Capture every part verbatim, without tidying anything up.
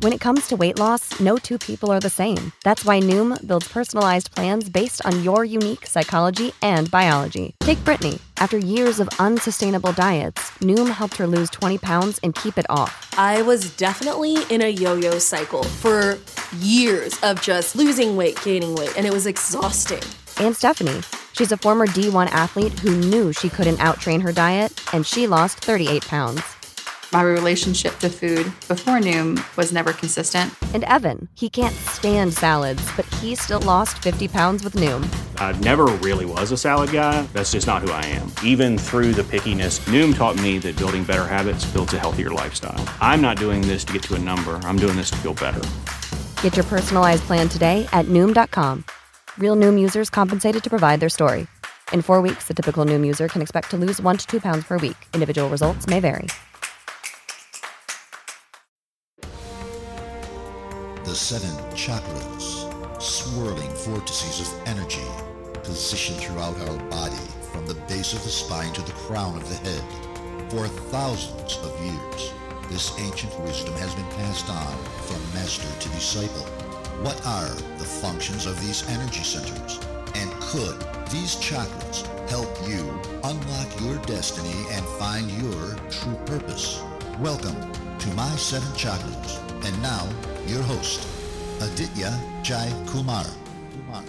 When it comes to weight loss, no two people are the same. That's why Noom builds personalized plans based on your unique psychology and biology. Take Brittany. After years of unsustainable diets, Noom helped her lose twenty pounds and keep it off. I was definitely in a yo-yo cycle for years of just losing weight, gaining weight, and it was exhausting. And Stephanie. She's a former D one athlete who knew she couldn't out-train her diet, and she lost thirty-eight pounds. My relationship to food before Noom was never consistent. And Evan, he can't stand salads, but he still lost fifty pounds with Noom. I never really was a salad guy. That's just not who I am. Even through the pickiness, Noom taught me that building better habits builds a healthier lifestyle. I'm not doing this to get to a number. I'm doing this to feel better. Get your personalized plan today at Noom dot com. Real Noom users compensated to provide their story. In four weeks, the typical Noom user can expect to lose one to two pounds per week. Individual results may vary. The seven chakras, swirling vortices of energy, positioned throughout our body from the base of the spine to the crown of the head. For thousands of years, this ancient wisdom has been passed on from master to disciple. What are the functions of these energy centers? And could these chakras help you unlock your destiny and find your true purpose? Welcome to My Seven Chakras. And now, your host, Aditya Jai Kumar. Kumar.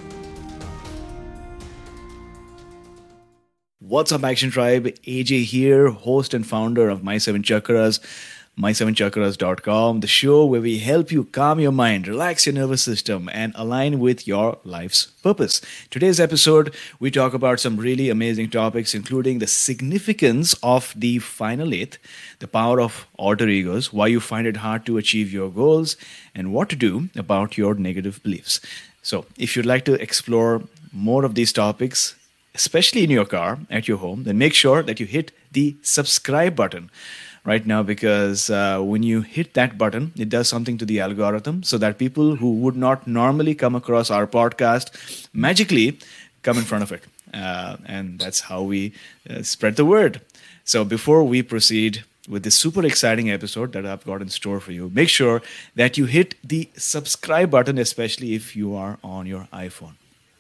What's up, Action Tribe? A J here, host and founder of My Seven Chakras, my seven chakras dot com, the show where we help you calm your mind, relax your nervous system, and align with your life's purpose. Today's episode, we talk about some really amazing topics, including the significance of the final eighth, the power of alter egos, why you find it hard to achieve your goals, and what to do about your negative beliefs. So, if you'd like to explore more of these topics, especially in your car, at your home, then make sure that you hit the subscribe button right now, because uh, when you hit that button, it does something to the algorithm so that people who would not normally come across our podcast magically come in front of it. Uh, and that's how we uh, spread the word. So before we proceed with this super exciting episode that I've got in store for you, make sure that you hit the subscribe button, especially if you are on your iPhone.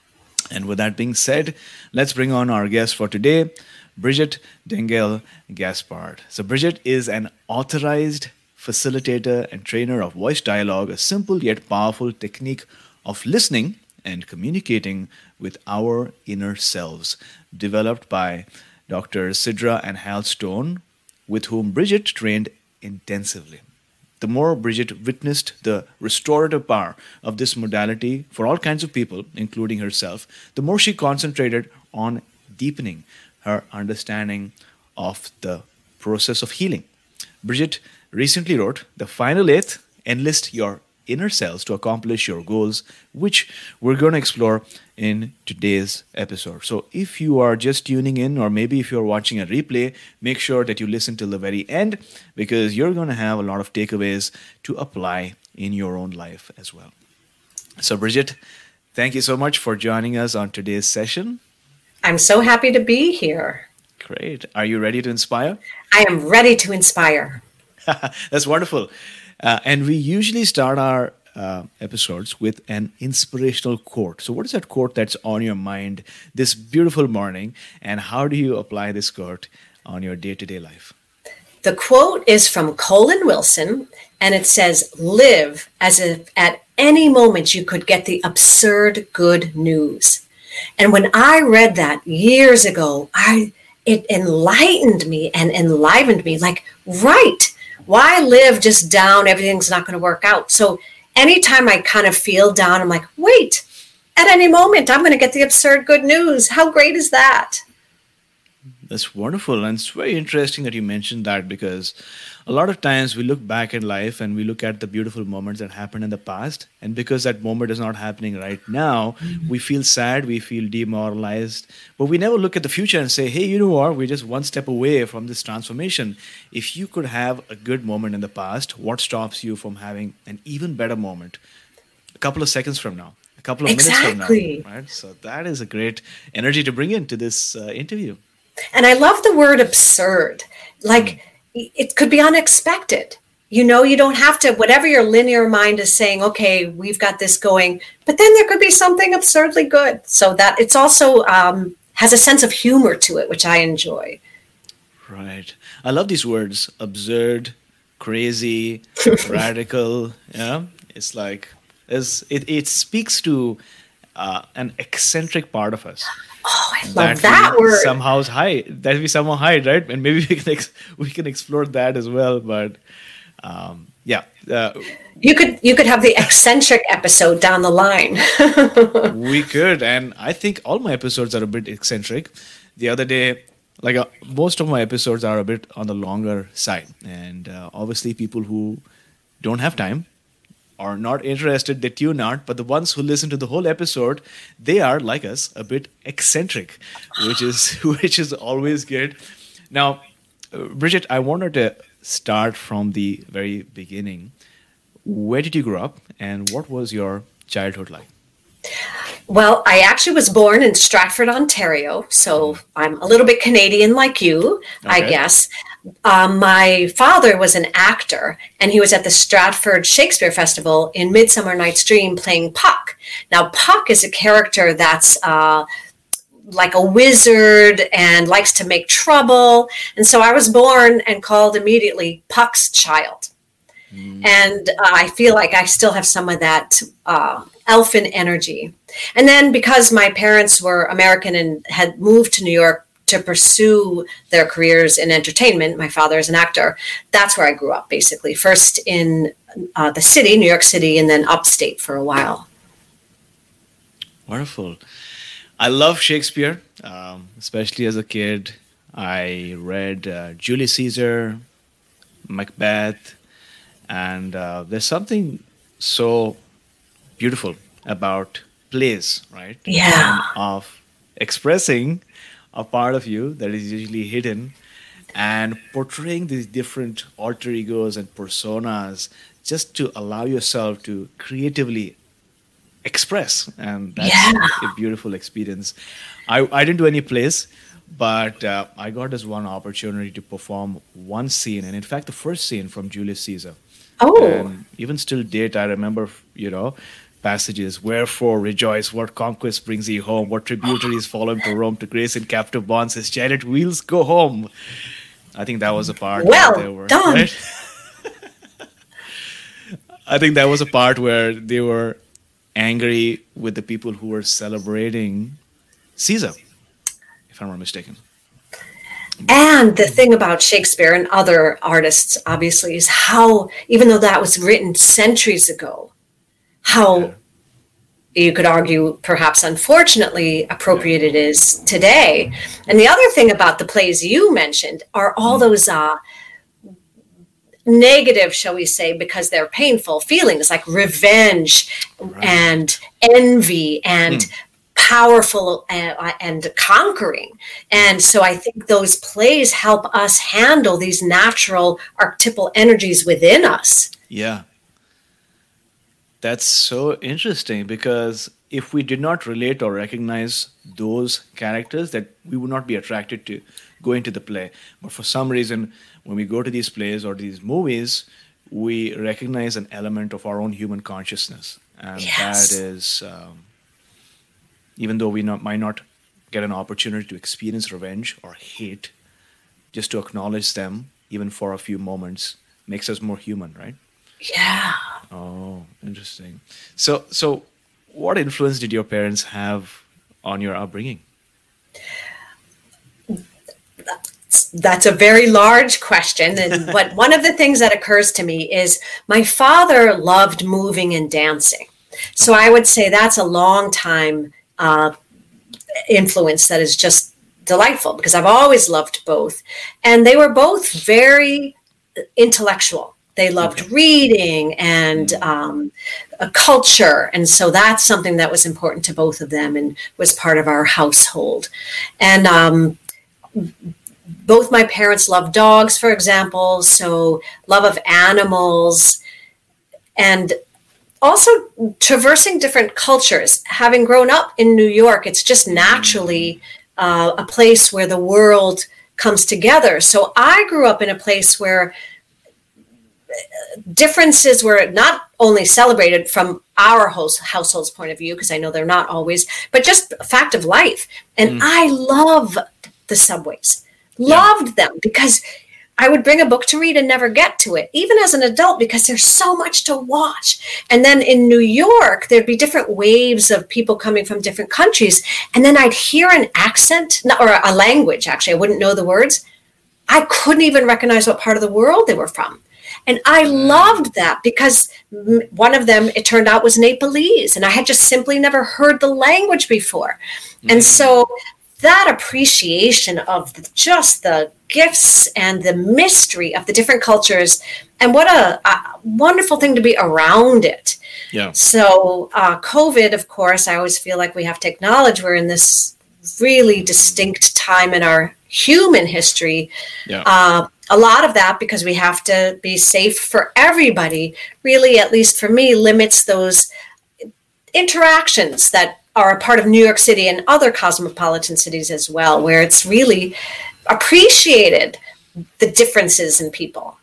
And with that being said, let's bring on our guest for today, Brigitte Dengel Gaspard. So Brigitte is an authorized facilitator and trainer of voice dialogue, a simple yet powerful technique of listening and communicating with our inner selves, developed by Doctors Sidra and Hal Stone, with whom Brigitte trained intensively. The more Brigitte witnessed the restorative power of this modality for all kinds of people, including herself, the more she concentrated on deepening her understanding of the process of healing. Brigitte recently wrote, "The Final Eighth, Enlist Your Inner Selves to Accomplish Your Goals," which we're going to explore in today's episode. So if you are just tuning in, or maybe if you're watching a replay, make sure that you listen till the very end, because you're going to have a lot of takeaways to apply in your own life as well. So Brigitte, thank you so much for joining us on today's session. I'm so happy to be here. Great. Are you ready to inspire? I am ready to inspire. That's wonderful. Uh, and we usually start our uh, episodes with an inspirational quote. So what is that quote that's on your mind this beautiful morning, and how do you apply this quote on your day-to-day life? The quote is from Colin Wilson, and it says, "Live as if at any moment you could get the absurd good news." And when I read that years ago, I it enlightened me and enlivened me. Like, right, why live just down? Everything's not going to work out. So anytime I kind of feel down, I'm like, wait, at any moment, I'm going to get the absurd good news. How great is that? That's wonderful. And it's very interesting that you mentioned that, because a lot of times we look back in life and we look at the beautiful moments that happened in the past. And because that moment is not happening right now, mm-hmm. we feel sad, we feel demoralized. But we never look at the future and say, hey, you know what? We're just one step away from this transformation. If you could have a good moment in the past, what stops you from having an even better moment a couple of seconds from now, a couple of exactly. minutes from now? Right? So that is a great energy to bring into this uh, interview. And I love the word absurd. Like, mm. it could be unexpected. you know, you don't have to, whatever your linear mind is saying, okay, we've got this going, but then there could be something absurdly good. So that it's also um, has a sense of humor to it, which I enjoy. Right. I love these words: absurd, crazy, radical. Yeah. It's like, it's, it, it speaks to uh, an eccentric part of us. Oh, I love that, that word. Somehow hide that we somehow hide, right? And maybe we can ex- we can explore that as well. But um, yeah, uh, you could you could have the eccentric episode down the line. We could, and I think all my episodes are a bit eccentric. The other day, like uh, most of my episodes are a bit on the longer side, and uh, obviously people who don't have time are not interested, they tune out. But the ones who listen to the whole episode, they are like us, a bit eccentric, which is which is always good. Now, uh, Bridget, I wanted to start from the very beginning. Where did you grow up, and what was your childhood like? Well, I actually was born in Stratford, Ontario, so I'm a little bit Canadian like you, okay. I guess. Um, my father was an actor, and he was at the Stratford Shakespeare Festival in Midsummer Night's Dream playing Puck. Now, Puck is a character that's uh, like a wizard and likes to make trouble. And so I was born and called immediately Puck's child. Mm. And uh, I feel like I still have some of that uh, elfin energy. And then because my parents were American and had moved to New York to pursue their careers in entertainment, my father is an actor, that's where I grew up, basically. First in uh, the city, New York City, and then upstate for a while. Wonderful. I love Shakespeare, um, especially as a kid. I read uh, Julius Caesar, Macbeth, and uh, there's something so beautiful about plays, right? Yeah. Of expressing a part of you that is usually hidden and portraying these different alter egos and personas just to allow yourself to creatively express. And that's yeah. a beautiful experience. I, I didn't do any plays, but uh, I got this one opportunity to perform one scene, and in fact the first scene from Julius Caesar. Oh. And even still date, I remember, you know, passages, wherefore rejoice, what conquest brings ye home, what tributaries follow him to Rome, to grace in captive bonds, his chariot wheels go home. I think that was a part well where they were done. Right? I think that was a part where they were angry with the people who were celebrating Caesar, if I'm not mistaken. And the thing about Shakespeare and other artists, obviously, is how, even though that was written centuries ago, how yeah. you could argue, perhaps unfortunately, appropriate it is today. And the other thing about the plays you mentioned are all mm. those uh, negative, shall we say, because they're painful feelings like revenge right. and envy and mm. powerful uh, and conquering. And so I think those plays help us handle these natural archetypal energies within us. Yeah. That's so interesting, because if we did not relate or recognize those characters, that we would not be attracted to going to the play. But for some reason, when we go to these plays or these movies, we recognize an element of our own human consciousness. And yes. that is, um, even though we not, might not get an opportunity to experience revenge or hate, just to acknowledge them, even for a few moments, makes us more human, right? Yeah. Oh, interesting. So, so what influence did your parents have on your upbringing? That's a very large question. And but one of the things that occurs to me is my father loved moving and dancing. So I would say that's a long time uh, influence that is just delightful, because I've always loved both. And they were both very intellectual. They loved okay. reading and um, a culture. And so that's something that was important to both of them and was part of our household. And um, both my parents loved dogs, for example, so love of animals, and also traversing different cultures. Having grown up in New York, it's just naturally uh, a place where the world comes together. So I grew up in a place where differences were not only celebrated from our host, household's point of view, because I know they're not always, but just a fact of life. And mm. I love the subways, loved yeah. them, because I would bring a book to read and never get to it, even as an adult, because there's so much to watch. And then in New York, there'd be different waves of people coming from different countries. And then I'd hear an accent or a language, actually, I wouldn't know the words. I couldn't even recognize what part of the world they were from. And I loved that, because one of them, it turned out, was Nepalese. And I had just simply never heard the language before. Mm-hmm. And so that appreciation of the, just the gifts and the mystery of the different cultures, and what a, a wonderful thing to be around it. Yeah. So uh, COVID, of course, I always feel like we have to acknowledge we're in this really distinct time in our human history. Yeah. Uh, a lot of that, because we have to be safe for everybody, really, at least for me, limits those interactions that are a part of New York City and other cosmopolitan cities as well, where it's really appreciated, the differences in people.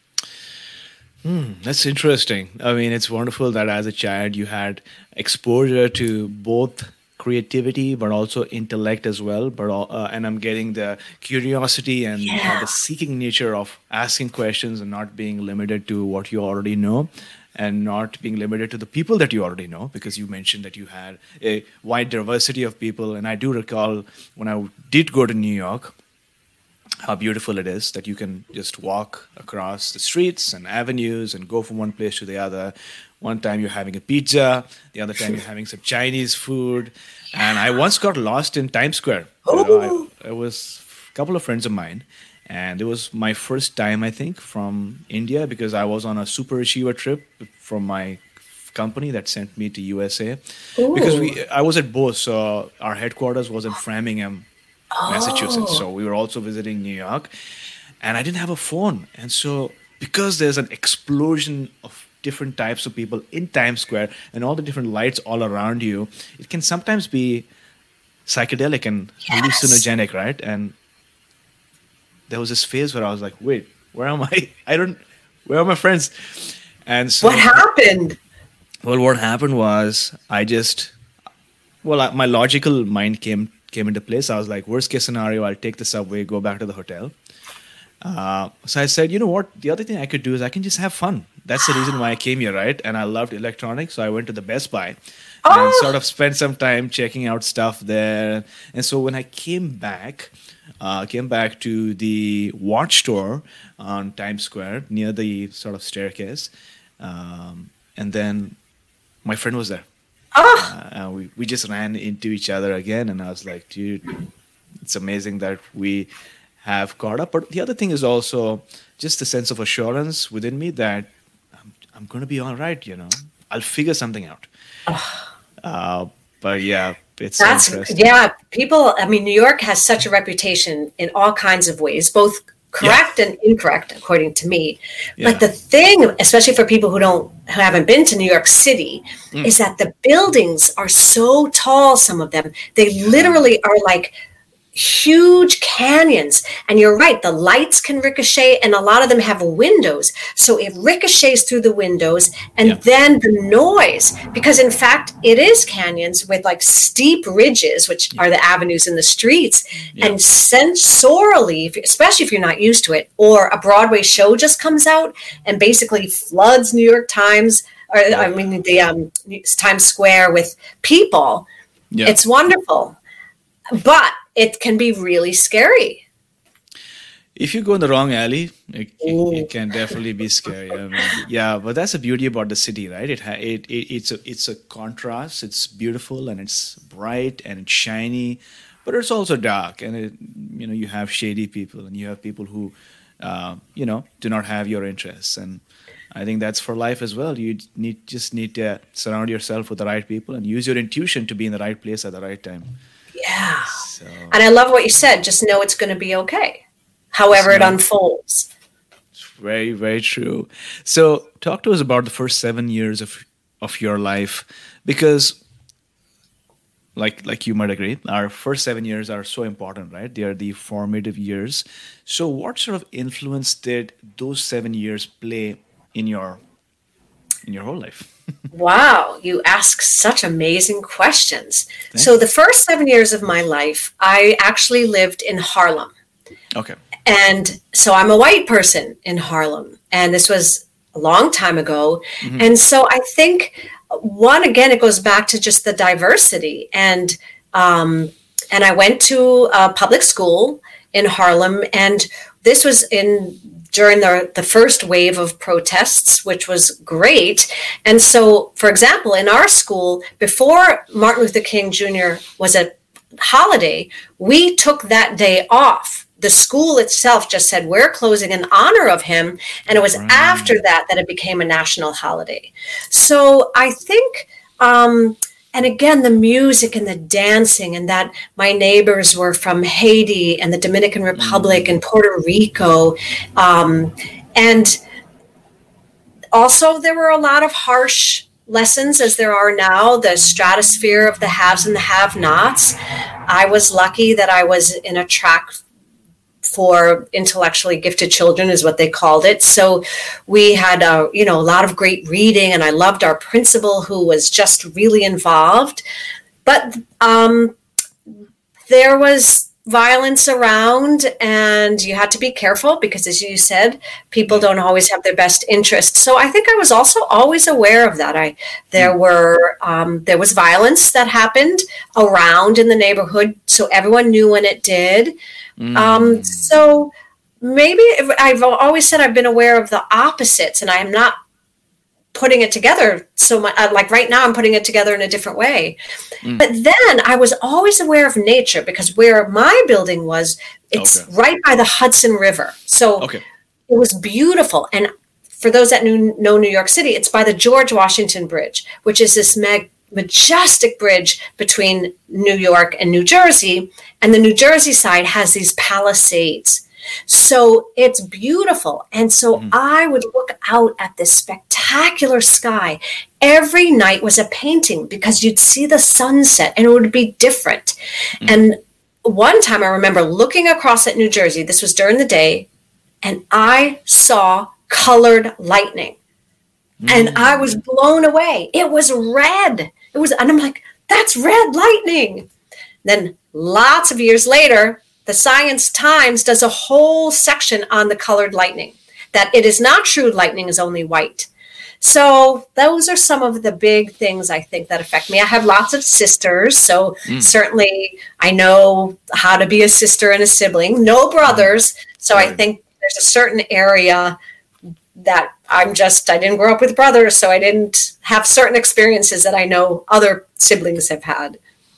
Hmm, that's interesting. I mean, it's wonderful that as a child you had exposure to both creativity but also intellect as well. But uh, and I'm getting the curiosity and yeah. uh, the seeking nature of asking questions and not being limited to what you already know, and not being limited to the people that you already know, because you mentioned that you had a wide diversity of people. And I do recall when I did go to New York, how beautiful it is that you can just walk across the streets and avenues and go from one place to the other. One time you're having a pizza, the other time you're having some Chinese food. And I once got lost in Times Square. You know, I, I was a couple of friends of mine, and it was my first time, I think, from India, because I was on a super achiever trip from my company that sent me to U S A. Ooh. Because we, I was at Bose, so our headquarters was in Framingham, oh. Massachusetts. So we were also visiting New York, and I didn't have a phone. And so because there's an explosion of different types of people in Times Square and all the different lights all around you, it can sometimes be psychedelic and yes. hallucinogenic, right? And there was this phase where I was like, wait, where am I? I don't, where are my friends? And so what happened? Well, what happened was I just, well, I, my logical mind came came into place. I was like, worst case scenario, I'll take the subway, go back to the hotel. Uh, so I said, you know what? The other thing I could do is I can just have fun. That's the reason why I came here, right? And I loved electronics, so I went to the Best Buy oh. and sort of spent some time checking out stuff there. And so when I came back, uh, came back to the watch store on Times Square near the sort of staircase, um, and then my friend was there. Oh. Uh, and we, we just ran into each other again, and I was like, dude, it's amazing that we have caught up. But the other thing is also just the sense of assurance within me that I'm, I'm going to be all right, you know. I'll figure something out. Oh. Uh, but yeah, it's That's, interesting. Yeah, people, I mean, New York has such a reputation in all kinds of ways, both correct yeah. and incorrect, according to me. Yeah. But the thing, especially for people who don't, who haven't been to New York City, mm. is that the buildings are so tall, some of them. They yeah. literally are like huge canyons, and you're right, the lights can ricochet, and a lot of them have windows, so it ricochets through the windows, and yeah. then the noise, because in fact it is canyons with like steep ridges, which yeah. are the avenues in the streets, yeah. and sensorily, especially if you're not used to it, or a Broadway show just comes out and basically floods New York Times, or yeah. I mean the um, Times Square with people, yeah. it's wonderful, but it can be really scary. If you go in the wrong alley, it, it, it can definitely be scary. I mean, yeah, but that's the beauty about the city, right? It, ha- it, it it's a it's a contrast. It's beautiful and it's bright and it's shiny, but it's also dark. And it, you know, you have shady people and you have people who, uh, you know, do not have your interests. And I think that's for life as well. You need just need to surround yourself with the right people and use your intuition to be in the right place at the right time. Yeah. So, and I love what you said. Just know it's going to be okay, however it unfolds. It's very, very true. So talk to us about the first seven years of, of your life, because like, like you might agree, our first seven years are so important, right? They are the formative years. So what sort of influence did those seven years play in your in your whole life? Wow, you ask such amazing questions. Thank So you. the first seven years of my life, I actually lived in Harlem. Okay. And so I'm a white person in Harlem. And this was a long time ago. Mm-hmm. And so I think, one, again, it goes back to just the diversity. And um, and I went to a public school in Harlem. And this was in during the, the first wave of protests, which was great. And so, for example, in our school, before Martin Luther King Junior was a holiday, we took that day off. The school itself just said, we're closing in honor of him. And it was Right. after that that it became a national holiday. So I think, um, and again, the music and the dancing, and that my neighbors were from Haiti and the Dominican Republic and Puerto Rico. Um, and also there were a lot of harsh lessons, as there are now, the stratosphere of the haves and the have-nots. I was lucky that I was in a track for intellectually gifted children, is what they called it. So we had a, you know, a lot of great reading, and I loved our principal, who was just really involved. But um, there was violence around, and you had to be careful because, as you said, people don't always have their best interest. So I think I was also always aware of that. I there were um, there was violence that happened around in the neighborhood, so everyone knew when it did. Mm. Um, so maybe I've always said I've been aware of the opposites, and I'm not putting it together so much. Uh, like right now, I'm putting it together in a different way. Mm. But then I was always aware of nature, because where my building was, it's Okay. right by the Hudson River. So Okay. it was beautiful. And for those that knew, know New York City, it's by the George Washington Bridge, which is this mag- majestic bridge between New York and New Jersey. And the New Jersey side has these palisades. So it's beautiful. And so Mm-hmm. I would look out at this spectacular sky. Every night was a painting, because you'd see the sunset and it would be different. Mm-hmm. And one time I remember looking across at New Jersey, this was during the day, and I saw colored lightning. And I was blown away. It was red. It was, and I'm like, that's red lightning. Then lots of years later, the Science Times does a whole section on the colored lightning, that it is not true lightning is only white. So those are some of the big things I think that affect me. I have lots of sisters, so Mm. certainly I know how to be a sister and a sibling. No brothers, so I Right. think there's a certain area that I'm just, I didn't grow up with brothers, so I didn't have certain experiences that I know other siblings have had.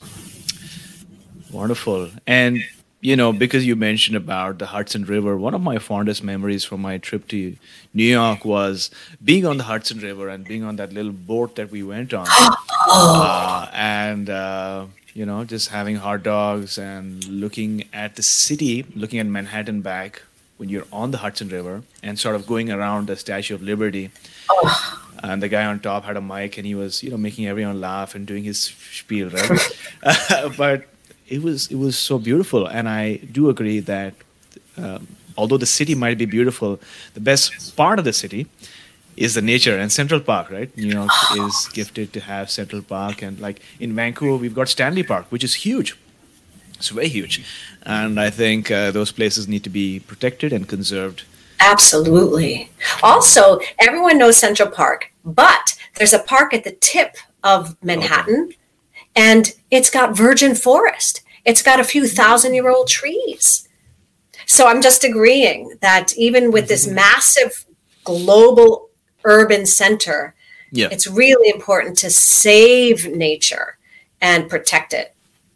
Wonderful. And, you know, because you mentioned about the Hudson River, one of my fondest memories from my trip to New York was being on the Hudson River and being on that little boat that we went on. uh, and, uh, you know, just having hot dogs and looking at the city, looking at Manhattan back when you're on the Hudson River, and sort of going around the Statue of Liberty. And the guy on top had a mic, and he was, you know, making everyone laugh and doing his spiel, right? uh, but it was it was so beautiful, and I do agree that um, although the city might be beautiful, the best part of the city is the nature. And Central Park, right? New York is gifted to have Central Park, and like in Vancouver, we've got Stanley Park, which is huge. It's very huge, and I think uh, those places need to be protected and conserved. Absolutely. Also, everyone knows Central Park, but there's a park at the tip of Manhattan, and it's got virgin forest. It's got a few thousand year old trees. So I'm just agreeing that even with this massive global urban center, Yeah. it's really important to save nature and protect it.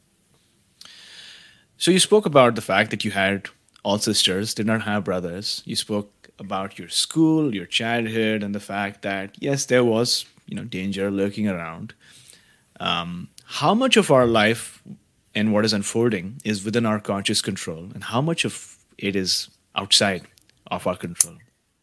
So you spoke about the fact that you had all sisters, did not have brothers. You spoke about your school, your childhood, and the fact that, yes, there was, you know, danger lurking around. Um, how much of our life and what is unfolding is within our conscious control, and how much of it is outside of our control?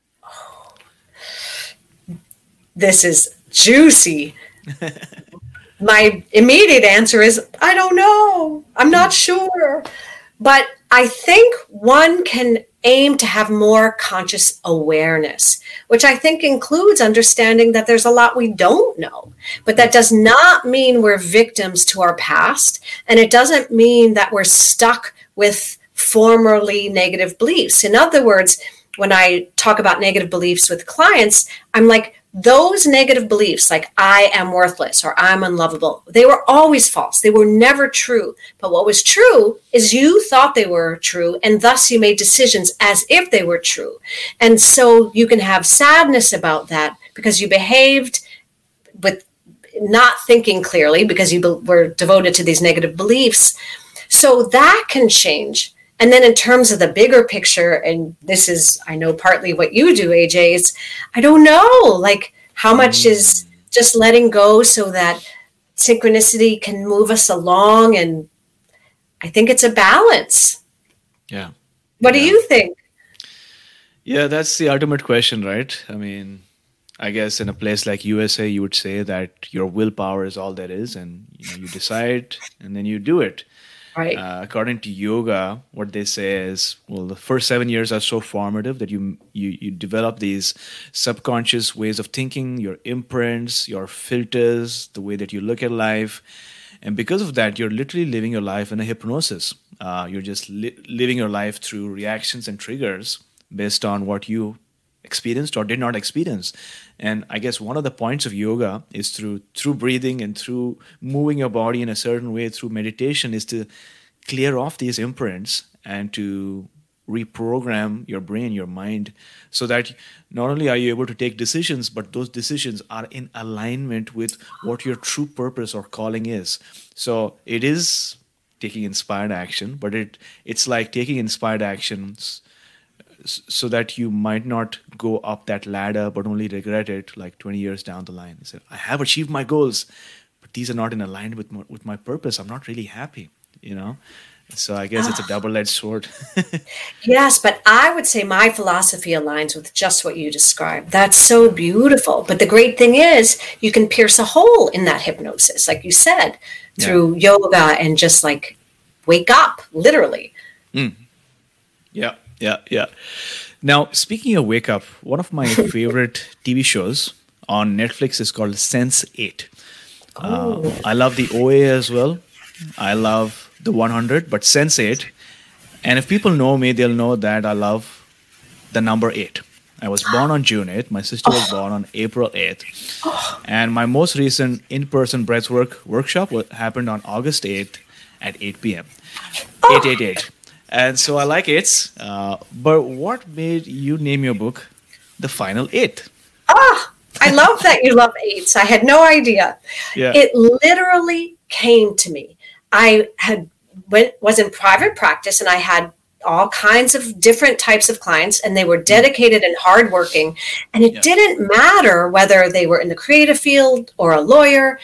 This is juicy. My immediate answer is, I don't know. I'm not sure. But I think one can aim to have more conscious awareness, which I think includes understanding that there's a lot we don't know. But that does not mean we're victims to our past. And it doesn't mean that we're stuck with formerly negative beliefs. In other words, when I talk about negative beliefs with clients, I'm like, those negative beliefs, like I am worthless or I'm unlovable, they were always false. They were never true. But what was true is you thought they were true, and thus you made decisions as if they were true. And so you can have sadness about that because you behaved with not thinking clearly because you be- were devoted to these negative beliefs. So that can change. And then in terms of the bigger picture, and this is, I know, partly what you do, A J, is I don't know, like how much mm. is just letting go so that synchronicity can move us along. And I think it's a balance. Yeah. What yeah. do you think? Yeah, that's the ultimate question, right? I mean, I guess in a place like U S A, you would say that your willpower is all there is, and you know, you decide and then you do it. Right. Uh, according to yoga, what they say is, well, the first seven years are so formative that you, you you develop these subconscious ways of thinking, your imprints, your filters, the way that you look at life. And because of that, you're literally living your life in a hypnosis. Uh, you're just li- living your life through reactions and triggers based on what you experienced or did not experience. And I guess one of the points of yoga is through through breathing and through moving your body in a certain way through meditation is to clear off these imprints and to reprogram your brain, your mind, so that not only are you able to take decisions, but those decisions are in alignment with what your true purpose or calling is. So it is taking inspired action, but it it's like taking inspired actions so that you might not go up that ladder, but only regret it like twenty years down the line. You say, I have achieved my goals, but these are not in alignment with my, with my purpose. I'm not really happy, you know? So I guess it's a double-edged sword. Yes, but I would say my philosophy aligns with just what you described. That's so beautiful. But the great thing is you can pierce a hole in that hypnosis, like you said, through yeah. yoga and just like wake up, literally. Mm. Yeah. Yeah, yeah. Now, speaking of wake up, one of my favorite T V shows on Netflix is called Sense eight. Oh. Uh, I love the O A as well. I love the one hundred, but Sense eight. And if people know me, they'll know that I love the number eight. I was born on June eighth. My sister was born on April eighth. And my most recent in-person breathwork workshop happened on August eighth at eight p.m. eight eight eight. And so I like eights. Uh, but what made you name your book The Final Eight? Ah, I love that you love eights. I had no idea. Yeah. It literally came to me. I had went was in private practice, and I had all kinds of different types of clients, and they were dedicated and hardworking. And it yeah. didn't matter whether they were in the creative field or a lawyer.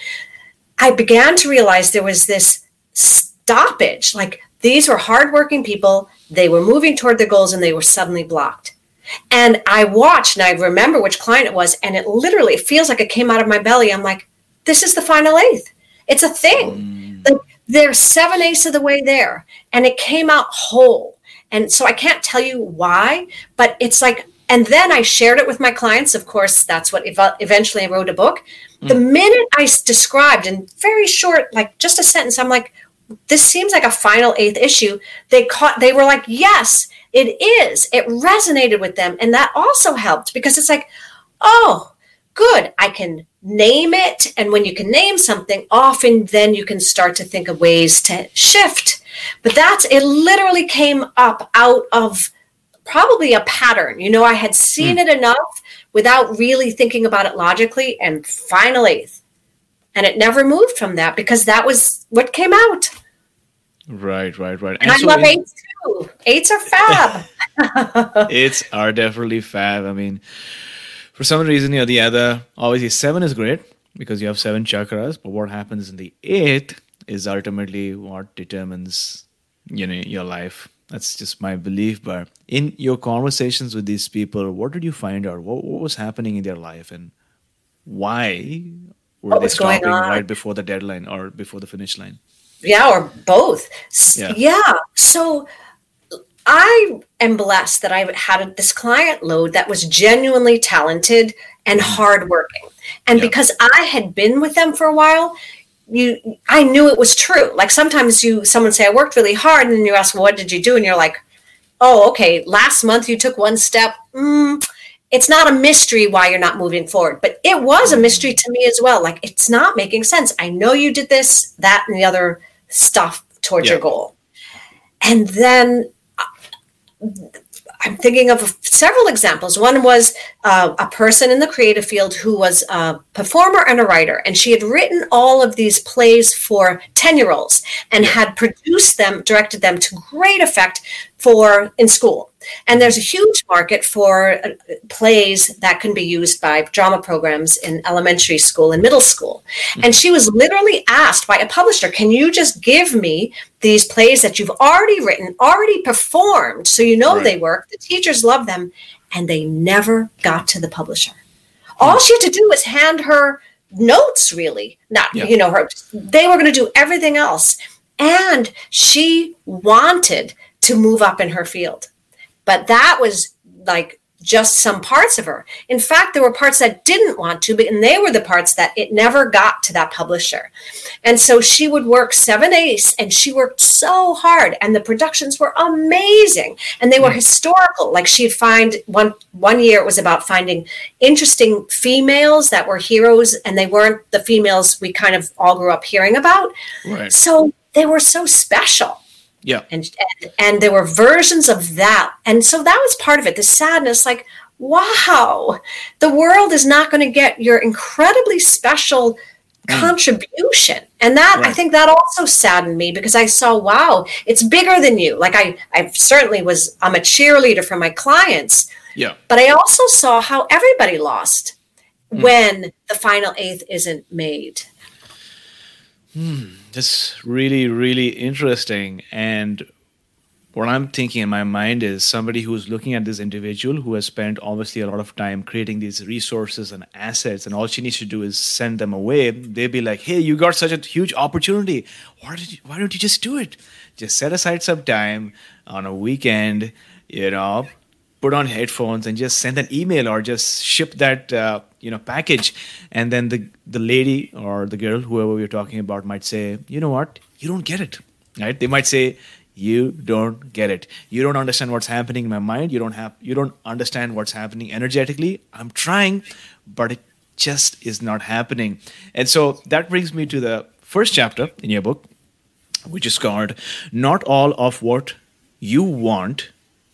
I began to realize there was this stoppage, like these were hardworking people. They were moving toward their goals, and they were suddenly blocked. And I watched, and I remember which client it was, and it literally it feels like it came out of my belly. I'm like, this is the final eighth. It's a thing. Mm. Like they're seven eighths of the way there, and it came out whole. And so I can't tell you why, but it's like, and then I shared it with my clients. Of course, that's what ev- eventually I wrote a book. Mm. The minute I described in very short, like just a sentence, I'm like, this seems like a final eighth issue. They caught, they were like, yes, it is. It resonated with them. And that also helped because it's like, oh, good. I can name it. And when you can name something, often then you can start to think of ways to shift. But that's, it literally came up out of probably a pattern. You know, I had seen mm. it enough without really thinking about it logically, and final eighth. And it never moved from that because that was what came out. Right, right, right. And, and I so love in, eights too. Eights are fab. Eights are definitely fab. I mean, for some reason or the other, obviously seven is great because you have seven chakras. But what happens in the eighth is ultimately what determines, you know, your life. That's just my belief. But in your conversations with these people, what did you find out? What, what was happening in their life, and why were what they was going stopping on? right before the deadline or before the finish line? Yeah, or both. Yeah. yeah. So I am blessed that I had this client load that was genuinely talented and hardworking. And yeah. because I had been with them for a while, you, I knew it was true. Like sometimes you, someone say, I worked really hard. And then you ask, well, what did you do? And you're like, oh, okay, last month you took one step. Mm, it's not a mystery why you're not moving forward. But it was a mystery to me as well. Like, it's not making sense. I know you did this, that, and the other stuff towards yeah. your goal. And then I'm thinking of several examples. One was uh, a person in the creative field who was a performer and a writer, and she had written all of these plays for ten-year-olds and had produced them, directed them to great effect for in school. And there's a huge market for uh, plays that can be used by drama programs in elementary school and middle school. Mm-hmm. And she was literally asked by a publisher, can you just give me these plays that you've already written, already performed, so you know right. they work, the teachers love them, and they never got to the publisher. Mm-hmm. All she had to do was hand her notes, really. Not, yeah. you know, her. They were going to do everything else. And she wanted to move up in her field. But that was like just some parts of her. In fact, there were parts that didn't want to, but and they were the parts that it never got to that publisher. And so she would work seven days, and she worked so hard, and the productions were amazing, and they were mm. historical. Like she'd find one one year it was about finding interesting females that were heroes, and they weren't the females we kind of all grew up hearing about. Right. So they were so special. Yeah. And, and and there were versions of that. And so that was part of it, the sadness, like, wow, the world is not going to get your incredibly special mm. contribution. And that, right. I think that also saddened me because I saw, wow, it's bigger than you. Like I, I certainly was, I'm a cheerleader for my clients. Yeah. But I also saw how everybody lost mm. when the final eighth isn't made. Hmm, that's really, really interesting. And what I'm thinking in my mind is somebody who's looking at this individual who has spent obviously a lot of time creating these resources and assets, and all she needs to do is send them away. They'd be like, hey, you got such a huge opportunity. Why did you, why don't you just do it? Just set aside some time on a weekend, you know, put on headphones and just send an email or just ship that uh, you know package, and then the the lady or the girl, whoever we're talking about, might say, you know what, you don't get it, right? They might say, you don't get it. You don't understand what's happening in my mind. You don't have you don't understand what's happening energetically. I'm trying, but it just is not happening. And so that brings me to the first chapter in your book, which is called Not All of What You Want.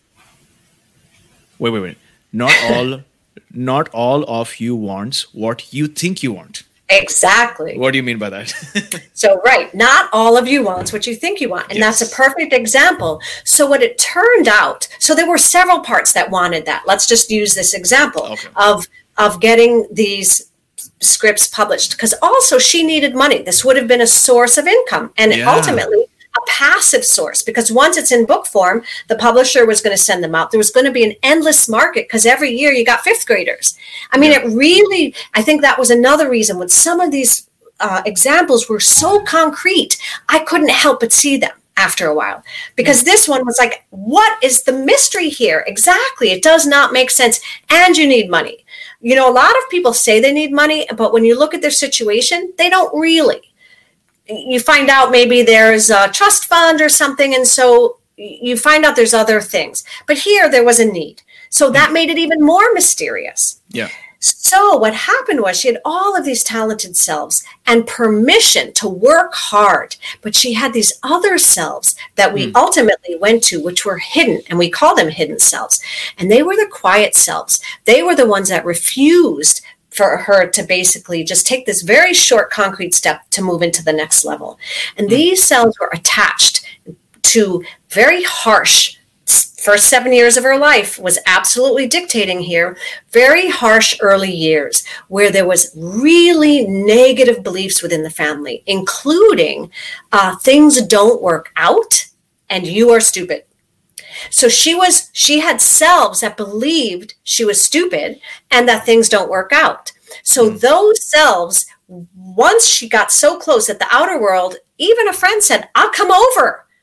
Wait, wait, wait. Not all, not all of you wants what you think you want. Exactly. What do you mean by that? So, right. Not all of you wants what you think you want. And yes. that's a perfect example. So what it turned out, so there were several parts that wanted that. Let's just use this example okay. of, of getting these scripts published. Because also she needed money. This would have been a source of income. And yeah. ultimately, a passive source, because once it's in book form, the publisher was going to send them out. There was going to be an endless market because every year you got fifth graders. I mean, yeah. it really, I think that was another reason when some of these uh, examples were so concrete, I couldn't help but see them after a while, because this one was like, what is the mystery here? Exactly. It does not make sense. And you need money. You know, a lot of people say they need money, but when you look at their situation, they don't really. You find out maybe there's a trust fund or something, and so you find out there's other things. But here there was a need. So that made it even more mysterious. Yeah. So what happened was she had all of these talented selves and permission to work hard, but she had these other selves that we mm. ultimately went to, which were hidden, and we call them hidden selves. And they were the quiet selves. They were the ones that refused for her to basically just take this very short concrete step to move into the next level. And mm. these cells were attached to very harsh, first seven years of her life was absolutely dictating here, very harsh early years where there was really negative beliefs within the family, including uh, things don't work out and you are stupid. So she was, she had selves that believed she was stupid and that things don't work out. So mm. those selves, once she got so close that the outer world, even a friend said, I'll come over.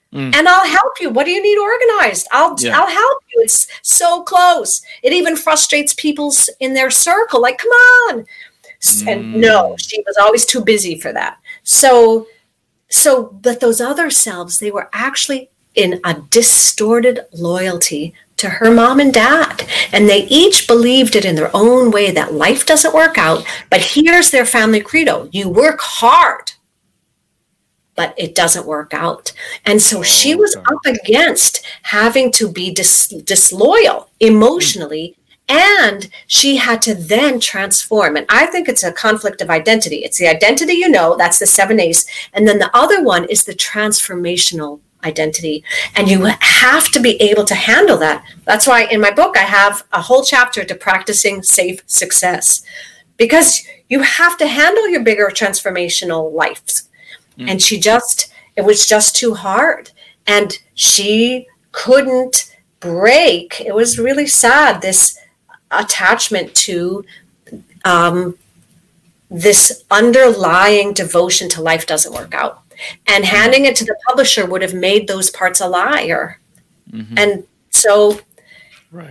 Mm. And I'll help you. What do you need organized? I'll yeah. I'll help you. It's so close. It even frustrates people in their circle. Like, come on. Mm. And no, she was always too busy for that. So, so, but those other selves, they were actually in a distorted loyalty to her mom and dad. And they each believed it in their own way that life doesn't work out. But here's their family credo. You work hard, but it doesn't work out. And so she was up against having to be dis- disloyal emotionally, mm. and she had to then transform. And I think it's a conflict of identity. It's the identity you know, that's the seven A's. And then the other one is the transformational identity. And you have to be able to handle that. That's why in my book, I have a whole chapter to practicing safe success, because you have to handle your bigger transformational lives. And she just, it was just too hard. And she couldn't break. It was really sad, this attachment to um, this underlying devotion to life doesn't work out. And handing it to the publisher would have made those parts a liar. Mm-hmm. And so. Right.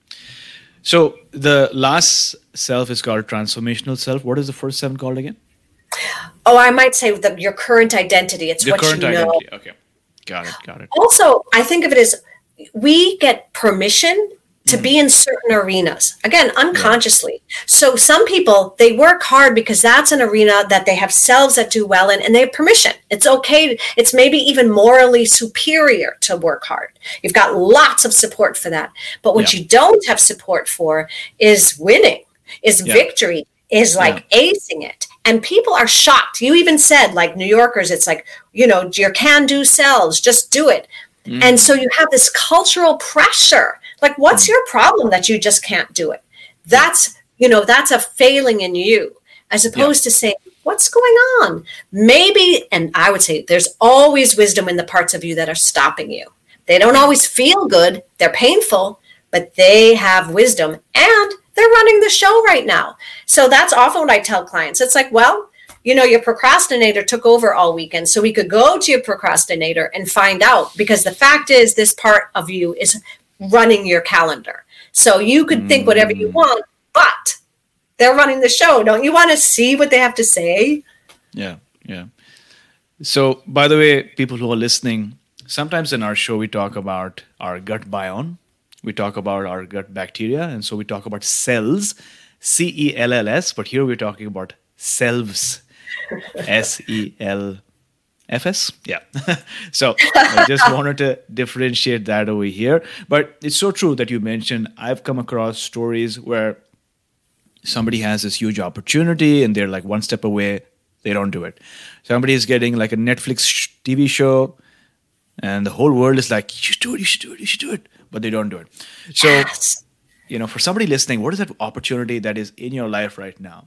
So the last self is called transformational self. What is the first seven called again? Oh, I might say the, your current identity. It's the what current you know. Identity. Okay, got it, got it. Also, I think of it as we get permission to mm-hmm. be in certain arenas, again, unconsciously. Yeah. So some people, they work hard because that's an arena that they have selves that do well in, and they have permission. It's okay. It's maybe even morally superior to work hard. You've got lots of support for that. But what yeah. you don't have support for is winning, is yeah. victory, is like yeah. acing it. And people are shocked. You even said, like New Yorkers, it's like, you know, your can-do selves, just do it. Mm. And so you have this cultural pressure. Like, what's mm. your problem that you just can't do it? That's, you know, that's a failing in you, as opposed yeah. to saying, what's going on? Maybe, and I would say there's always wisdom in the parts of you that are stopping you. They don't always feel good. They're painful, but they have wisdom, and they're running the show right now. So that's often what I tell clients. It's like, well, you know, your procrastinator took over all weekend. So we could go to your procrastinator and find out, because the fact is this part of you is running your calendar. So you could mm. think whatever you want, but they're running the show. Don't you want to see what they have to say? Yeah, yeah. So by the way, people who are listening, sometimes in our show, we talk about our gut biome. We talk about our gut bacteria, and so we talk about cells, C E L L S, but here we're talking about selves, S E L F S. Yeah. So I just wanted to differentiate that over here. But it's so true that you mentioned, I've come across stories where somebody has this huge opportunity and they're like one step away, they don't do it. Somebody is getting like a Netflix T V show, and the whole world is like, you should do it, you should do it, you should do it. But they don't do it. So, yes. you know, for somebody listening, what is that opportunity that is in your life right now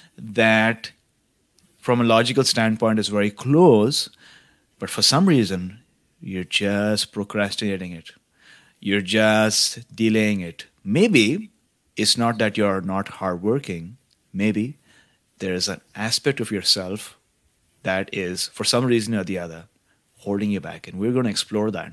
that from a logical standpoint is very close, but for some reason, you're just procrastinating it. You're just delaying it. Maybe it's not that you're not hardworking. Maybe there is an aspect of yourself that is, for some reason or the other, holding you back. And we're going to explore that.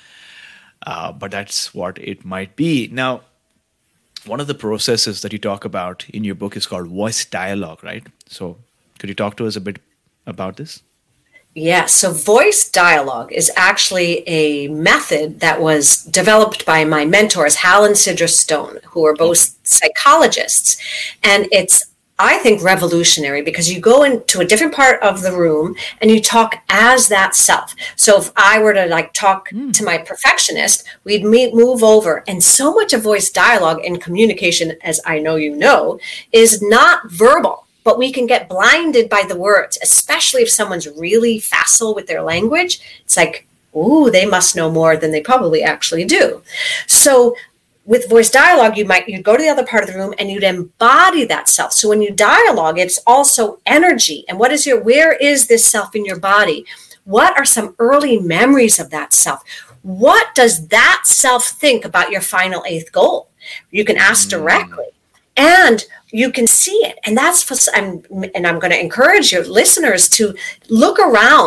Uh, but that's what it might be. Now, one of the processes that you talk about in your book is called voice dialogue, right? So could you talk to us a bit about this? Yeah, so voice dialogue is actually a method that was developed by my mentors, Hal and Sidra Stone, who are both psychologists. And it's, I think, revolutionary, because you go into a different part of the room and you talk as that self. So if I were to like talk mm. to my perfectionist, we'd meet, move over. And so much of voice dialogue and communication, as I know you know, is not verbal, but we can get blinded by the words, especially if someone's really facile with their language. It's like, ooh, they must know more than they probably actually do. So with voice dialogue, you might you'd go to the other part of the room and you'd embody that self. So when you dialogue, it's also energy. And what is your, where is this self in your body? What are some early memories of that self? What does that self think about your final eighth goal? You can ask directly, and you can see it. And that's, I'm, and I'm going to encourage your listeners to look around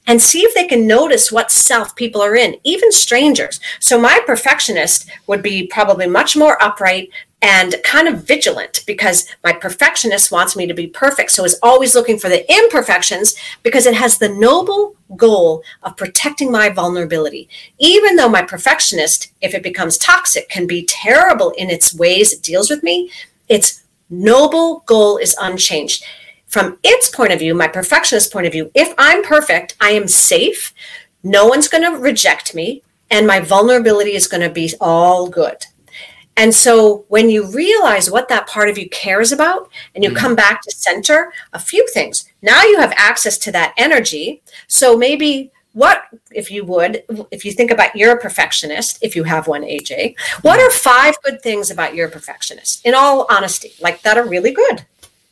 and see if they can notice what self people are in, even strangers. So my perfectionist would be probably much more upright and kind of vigilant, because my perfectionist wants me to be perfect. So is always looking for the imperfections, because it has the noble goal of protecting my vulnerability. Even though my perfectionist, if it becomes toxic, can be terrible in its ways it deals with me, its noble goal is unchanged. From its point of view, my perfectionist point of view, if I'm perfect, I am safe, no one's going to reject me, and my vulnerability is going to be all good. And so when you realize what that part of you cares about, and you mm. come back to center, a few things. Now you have access to that energy. So maybe what, if you would, if you think about your perfectionist, if you have one, A J, what are five good things about your perfectionist, in all honesty, like that are really good?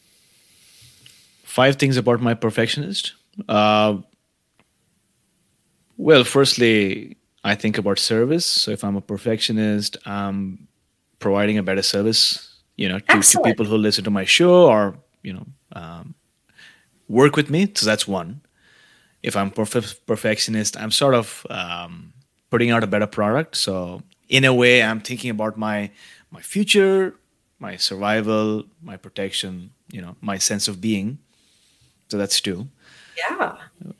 Five things about my perfectionist? Uh, well, firstly, I think about service. So if I'm a perfectionist, I'm providing a better service, you know, to, to people who listen to my show or, you know, um, work with me. So that's one. If I'm perf- perfectionist, I'm sort of um, putting out a better product. So in a way, I'm thinking about my my future, my survival, my protection, you know, my sense of being. So that's two. Yeah.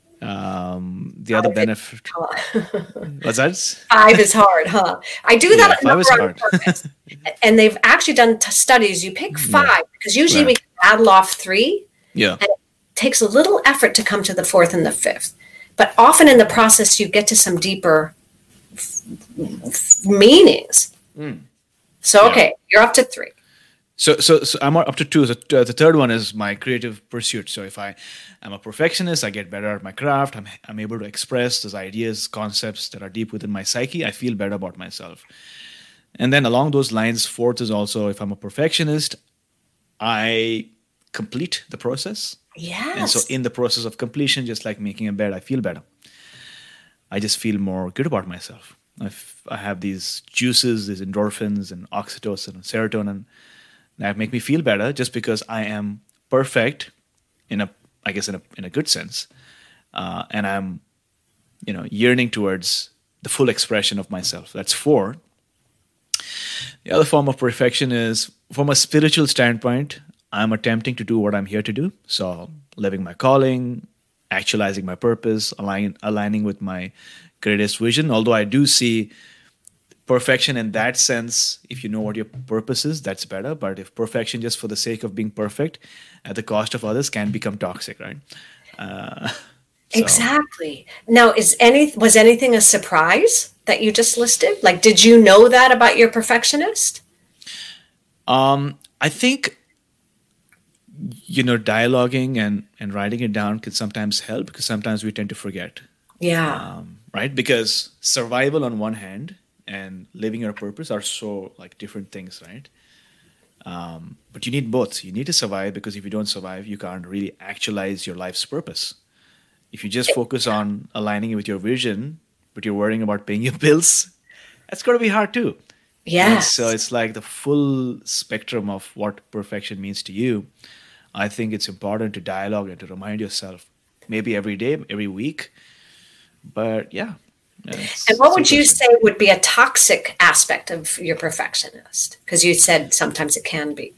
Um, the five other benefit. What's that? Five is hard, huh? I do yeah, that five is hard. purpose. And they've actually done t- studies. You pick five yeah. because usually right. we can rattle off three. Yeah. And it takes a little effort to come to the fourth and the fifth. But often in the process, you get to some deeper f- f- meanings. Mm. So, yeah. okay, you're up to three. So, so, so I'm up to two. So, uh, the third one is my creative pursuit. So, if I am a perfectionist, I get better at my craft. I'm, I'm able to express those ideas, concepts that are deep within my psyche. I feel better about myself. And then along those lines, fourth is also, if I'm a perfectionist, I complete the process. Yes. And so, in the process of completion, just like making a bed, I feel better. I just feel more good about myself. I've, I have these juices, these endorphins and oxytocin and serotonin that make me feel better just because I am perfect in a, I guess in a in a good sense, uh, and I'm, you know, yearning towards the full expression of myself. That's four. The other form of perfection is, from a spiritual standpoint, I'm attempting to do what I'm here to do. So living my calling, actualizing my purpose, align, aligning with my greatest vision. Although I do see perfection in that sense, if you know what your purpose is, that's better. But if perfection just for the sake of being perfect at the cost of others can become toxic, right? Uh, so. Exactly. Now, is any was anything a surprise that you just listed? Like, did you know that about your perfectionist? Um, I think, you know, dialoguing and, and writing it down can sometimes help, because sometimes we tend to forget. Yeah. Um, right? Because survival on one hand and living your purpose are so like different things, right? Um, but you need both. You need to survive, because if you don't survive, you can't really actualize your life's purpose. If you just focus on aligning with your vision, but you're worrying about paying your bills, that's going to be hard too. Yeah. So it's like the full spectrum of what perfection means to you. I think it's important to dialogue and to remind yourself, maybe every day, every week. But yeah. And what would you say would be a toxic aspect of your perfectionist? Because you said sometimes it can be.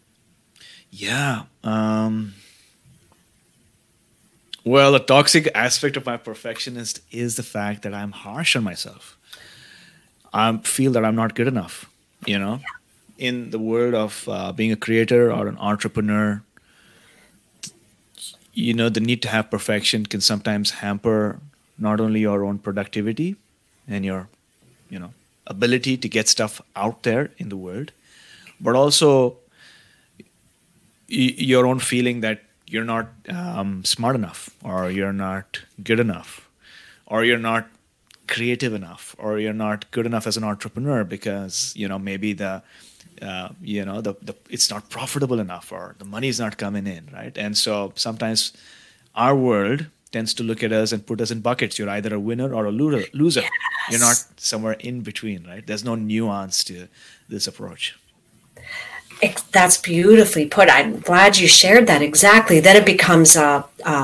Yeah. Um, well, a toxic aspect of my perfectionist is the fact that I'm harsh on myself. I feel that I'm not good enough, you know? Yeah. In the world of uh, being a creator or an entrepreneur, you know, the need to have perfection can sometimes hamper not only your own productivity and your, you know, ability to get stuff out there in the world, but also y- your own feeling that you're not um, smart enough, or you're not good enough, or you're not creative enough, or you're not good enough as an entrepreneur because, you know, maybe the, uh, you know, the, the it's not profitable enough, or the money's not coming in, right? And so sometimes our world tends to look at us and put us in buckets. You're either a winner or a loser. Yes. You're not somewhere in between, right? There's no nuance to this approach. It, that's beautifully put. I'm glad you shared that exactly. Then it becomes a, a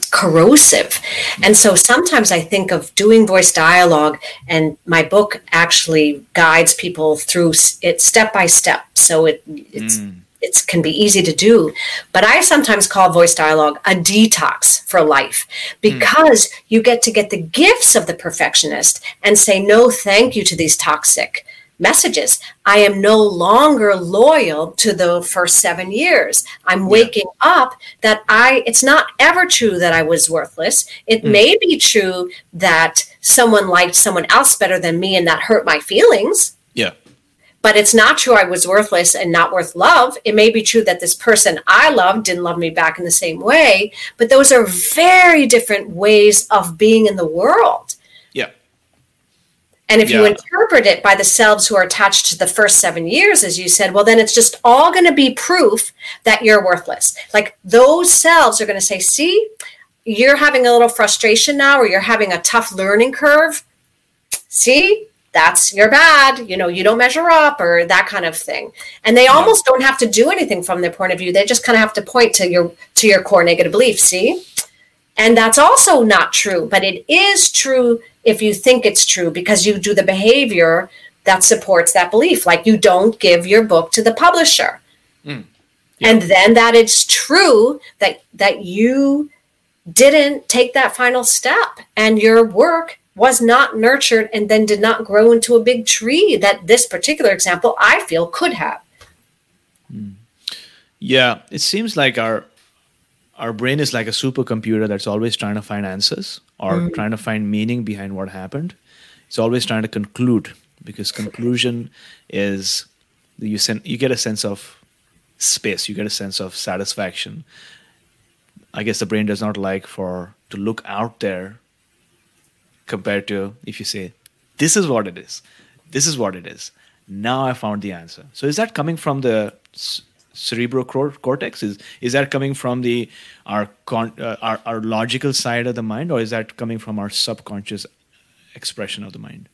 corrosive. And so sometimes I think of doing voice dialogue, and my book actually guides people through it step by step. So it it's mm. it can be easy to do. But I sometimes call voice dialogue a detox for life, because mm. you get to get the gifts of the perfectionist and say no thank you to these toxic messages. I am no longer loyal to the first seven years. I'm waking yeah. up that I, it's not ever true that I was worthless. It mm. may be true that someone liked someone else better than me and that hurt my feelings. Yeah. But it's not true I was worthless and not worth love. It may be true that this person I loved didn't love me back in the same way. But those are very different ways of being in the world. Yeah. And if yeah. you interpret it by the selves who are attached to the first seven years, as you said, well, then it's just all going to be proof that you're worthless. Like those selves are going to say, see, you're having a little frustration now, or you're having a tough learning curve. See, that's, you're bad. You know, you don't measure up, or that kind of thing. And they almost yeah. don't have to do anything from their point of view. They just kind of have to point to your, to your core negative belief. See? And that's also not true, but it is true if you think it's true, because you do the behavior that supports that belief. Like you don't give your book to the publisher. Mm. Yeah. And then that it's true that, that you didn't take that final step and your work was not nurtured and then did not grow into a big tree that this particular example, I feel, could have. Mm. Yeah, it seems like our Our brain is like a supercomputer that's always trying to find answers or mm. trying to find meaning behind what happened. It's always trying to conclude, because conclusion is you sen- you get a sense of space, you get a sense of satisfaction. I guess the brain does not like for to look out there compared to if you say, this is what it is, this is what it is. Now I found the answer. So is that coming from the cerebral cortex? Is is that coming from the our, con, uh, our our logical side of the mind, or is that coming from our subconscious expression of the mind?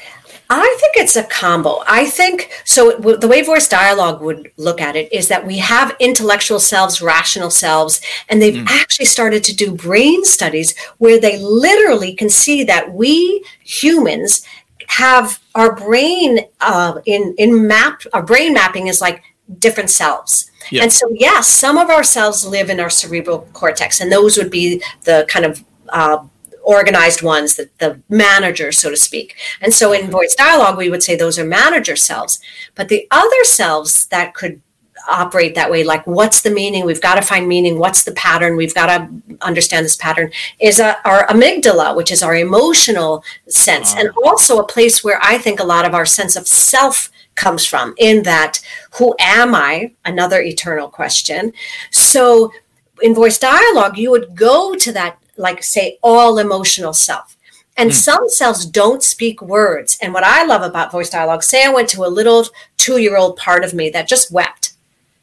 I think it's a combo. I think so. W- the way voice dialogue would look at it is that we have intellectual selves, rational selves, and they've mm. actually started to do brain studies where they literally can see that we humans have our brain uh, in in map. Our brain mapping is like different selves. Yeah. And so, yes, some of our cells live in our cerebral cortex, and those would be the kind of uh, organized ones, the, the managers, so to speak. And so in voice dialogue, we would say those are manager cells. But the other cells that could operate that way, like what's the meaning? We've got to find meaning. What's the pattern? We've got to understand this pattern, is uh, our amygdala, which is our emotional sense. Oh. And also a place where I think a lot of our sense of self comes from, in that, who am I? Another eternal question. So in voice dialogue, you would go to that, like say, all emotional self. And mm. some cells don't speak words. And what I love about voice dialogue, say I went to a little two-year-old part of me that just wept.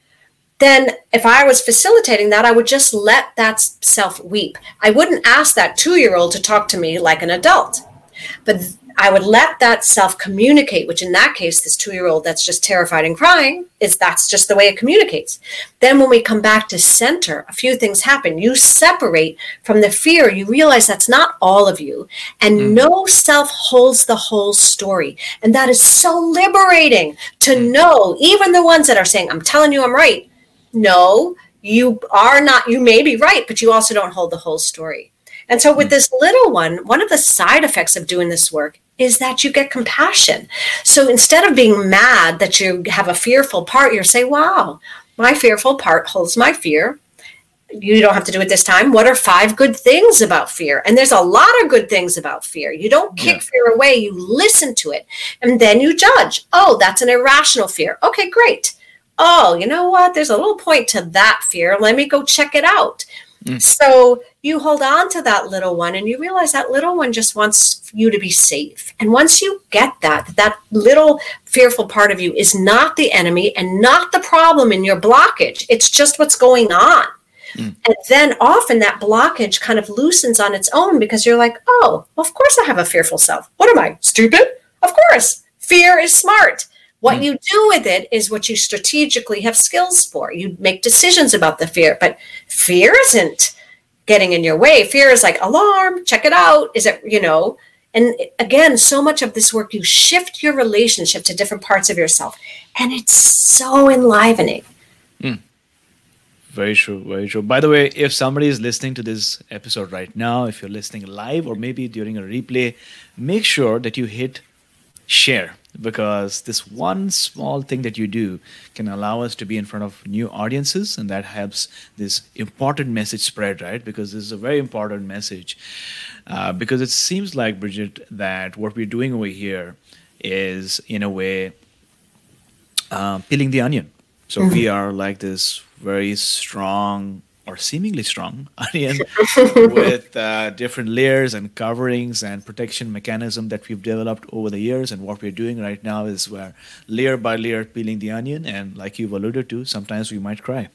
Then if I was facilitating that, I would just let that self weep. I wouldn't ask that two-year-old to talk to me like an adult. But I would let that self communicate, which in that case, this two-year-old that's just terrified and crying, is that's just the way it communicates. Then when we come back to center, a few things happen. You separate from the fear. You realize that's not all of you. And mm-hmm. no self holds the whole story. And that is so liberating to mm-hmm. know, even the ones that are saying, I'm telling you I'm right. No, you are not. You may be right, but you also don't hold the whole story. And so with this little one, one of the side effects of doing this work is that you get compassion. So instead of being mad that you have a fearful part, you're saying, wow, my fearful part holds my fear. You don't have to do it this time. What are five good things about fear? And there's a lot of good things about fear. You don't kick yeah. fear away. You listen to it. And then you judge. Oh, that's an irrational fear. Okay, great. Oh, you know what? There's a little point to that fear. Let me go check it out. Mm. So you hold on to that little one and you realize that little one just wants you to be safe. And once you get that, that little fearful part of you is not the enemy and not the problem in your blockage. It's just what's going on. Mm. And then often that blockage kind of loosens on its own, because you're like, oh, well, of course I have a fearful self. What am I, stupid? Of course. Fear is smart. What mm. you do with it is what you strategically have skills for. You make decisions about the fear, but fear isn't getting in your way. Fear is like, alarm, check it out. Is it, you know, and again, so much of this work, you shift your relationship to different parts of yourself. And it's so enlivening. Mm. Very true, very true. By the way, if somebody is listening to this episode right now, if you're listening live or maybe during a replay, make sure that you hit share, because this one small thing that you do can allow us to be in front of new audiences, and that helps this important message spread, right? Because this is a very important message. Uh, because it seems like, Bridget, that what we're doing over here is, in a way, uh, peeling the onion. So mm-hmm. we are like this very strong or seemingly strong onion with uh, different layers and coverings and protection mechanism that we've developed over the years. And what we're doing right now is we're layer by layer peeling the onion. And like you've alluded to, sometimes we might cry.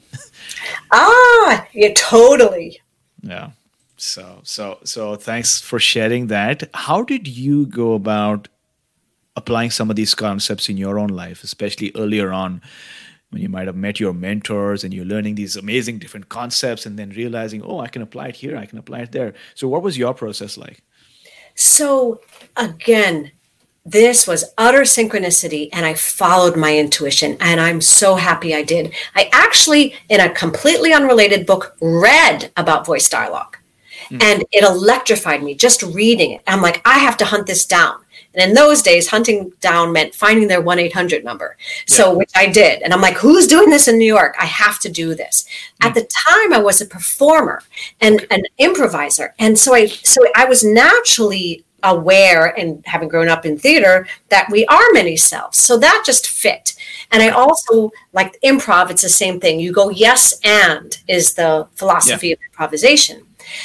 ah, yeah, totally. Yeah. So, so, so thanks for sharing that. How did you go about applying some of these concepts in your own life, especially earlier on, when you might have met your mentors and you're learning these amazing different concepts and then realizing, oh, I can apply it here, I can apply it there. So what was your process like? So again, this was utter synchronicity, and I followed my intuition, and I'm so happy I did. I actually, in a completely unrelated book, read about voice dialogue, mm. and it electrified me just reading it. I'm like, I have to hunt this down. And in those days, hunting down meant finding their one eight hundred number. So, yeah. which I did. And I'm like, who's doing this in New York? I have to do this. Mm. At the time, I was a performer and an improviser. And so I, so I was naturally aware, and having grown up in theater, that we are many selves. So that just fit. And I also, like improv, it's the same thing. You go, yes, and is the philosophy yeah. of improvisation.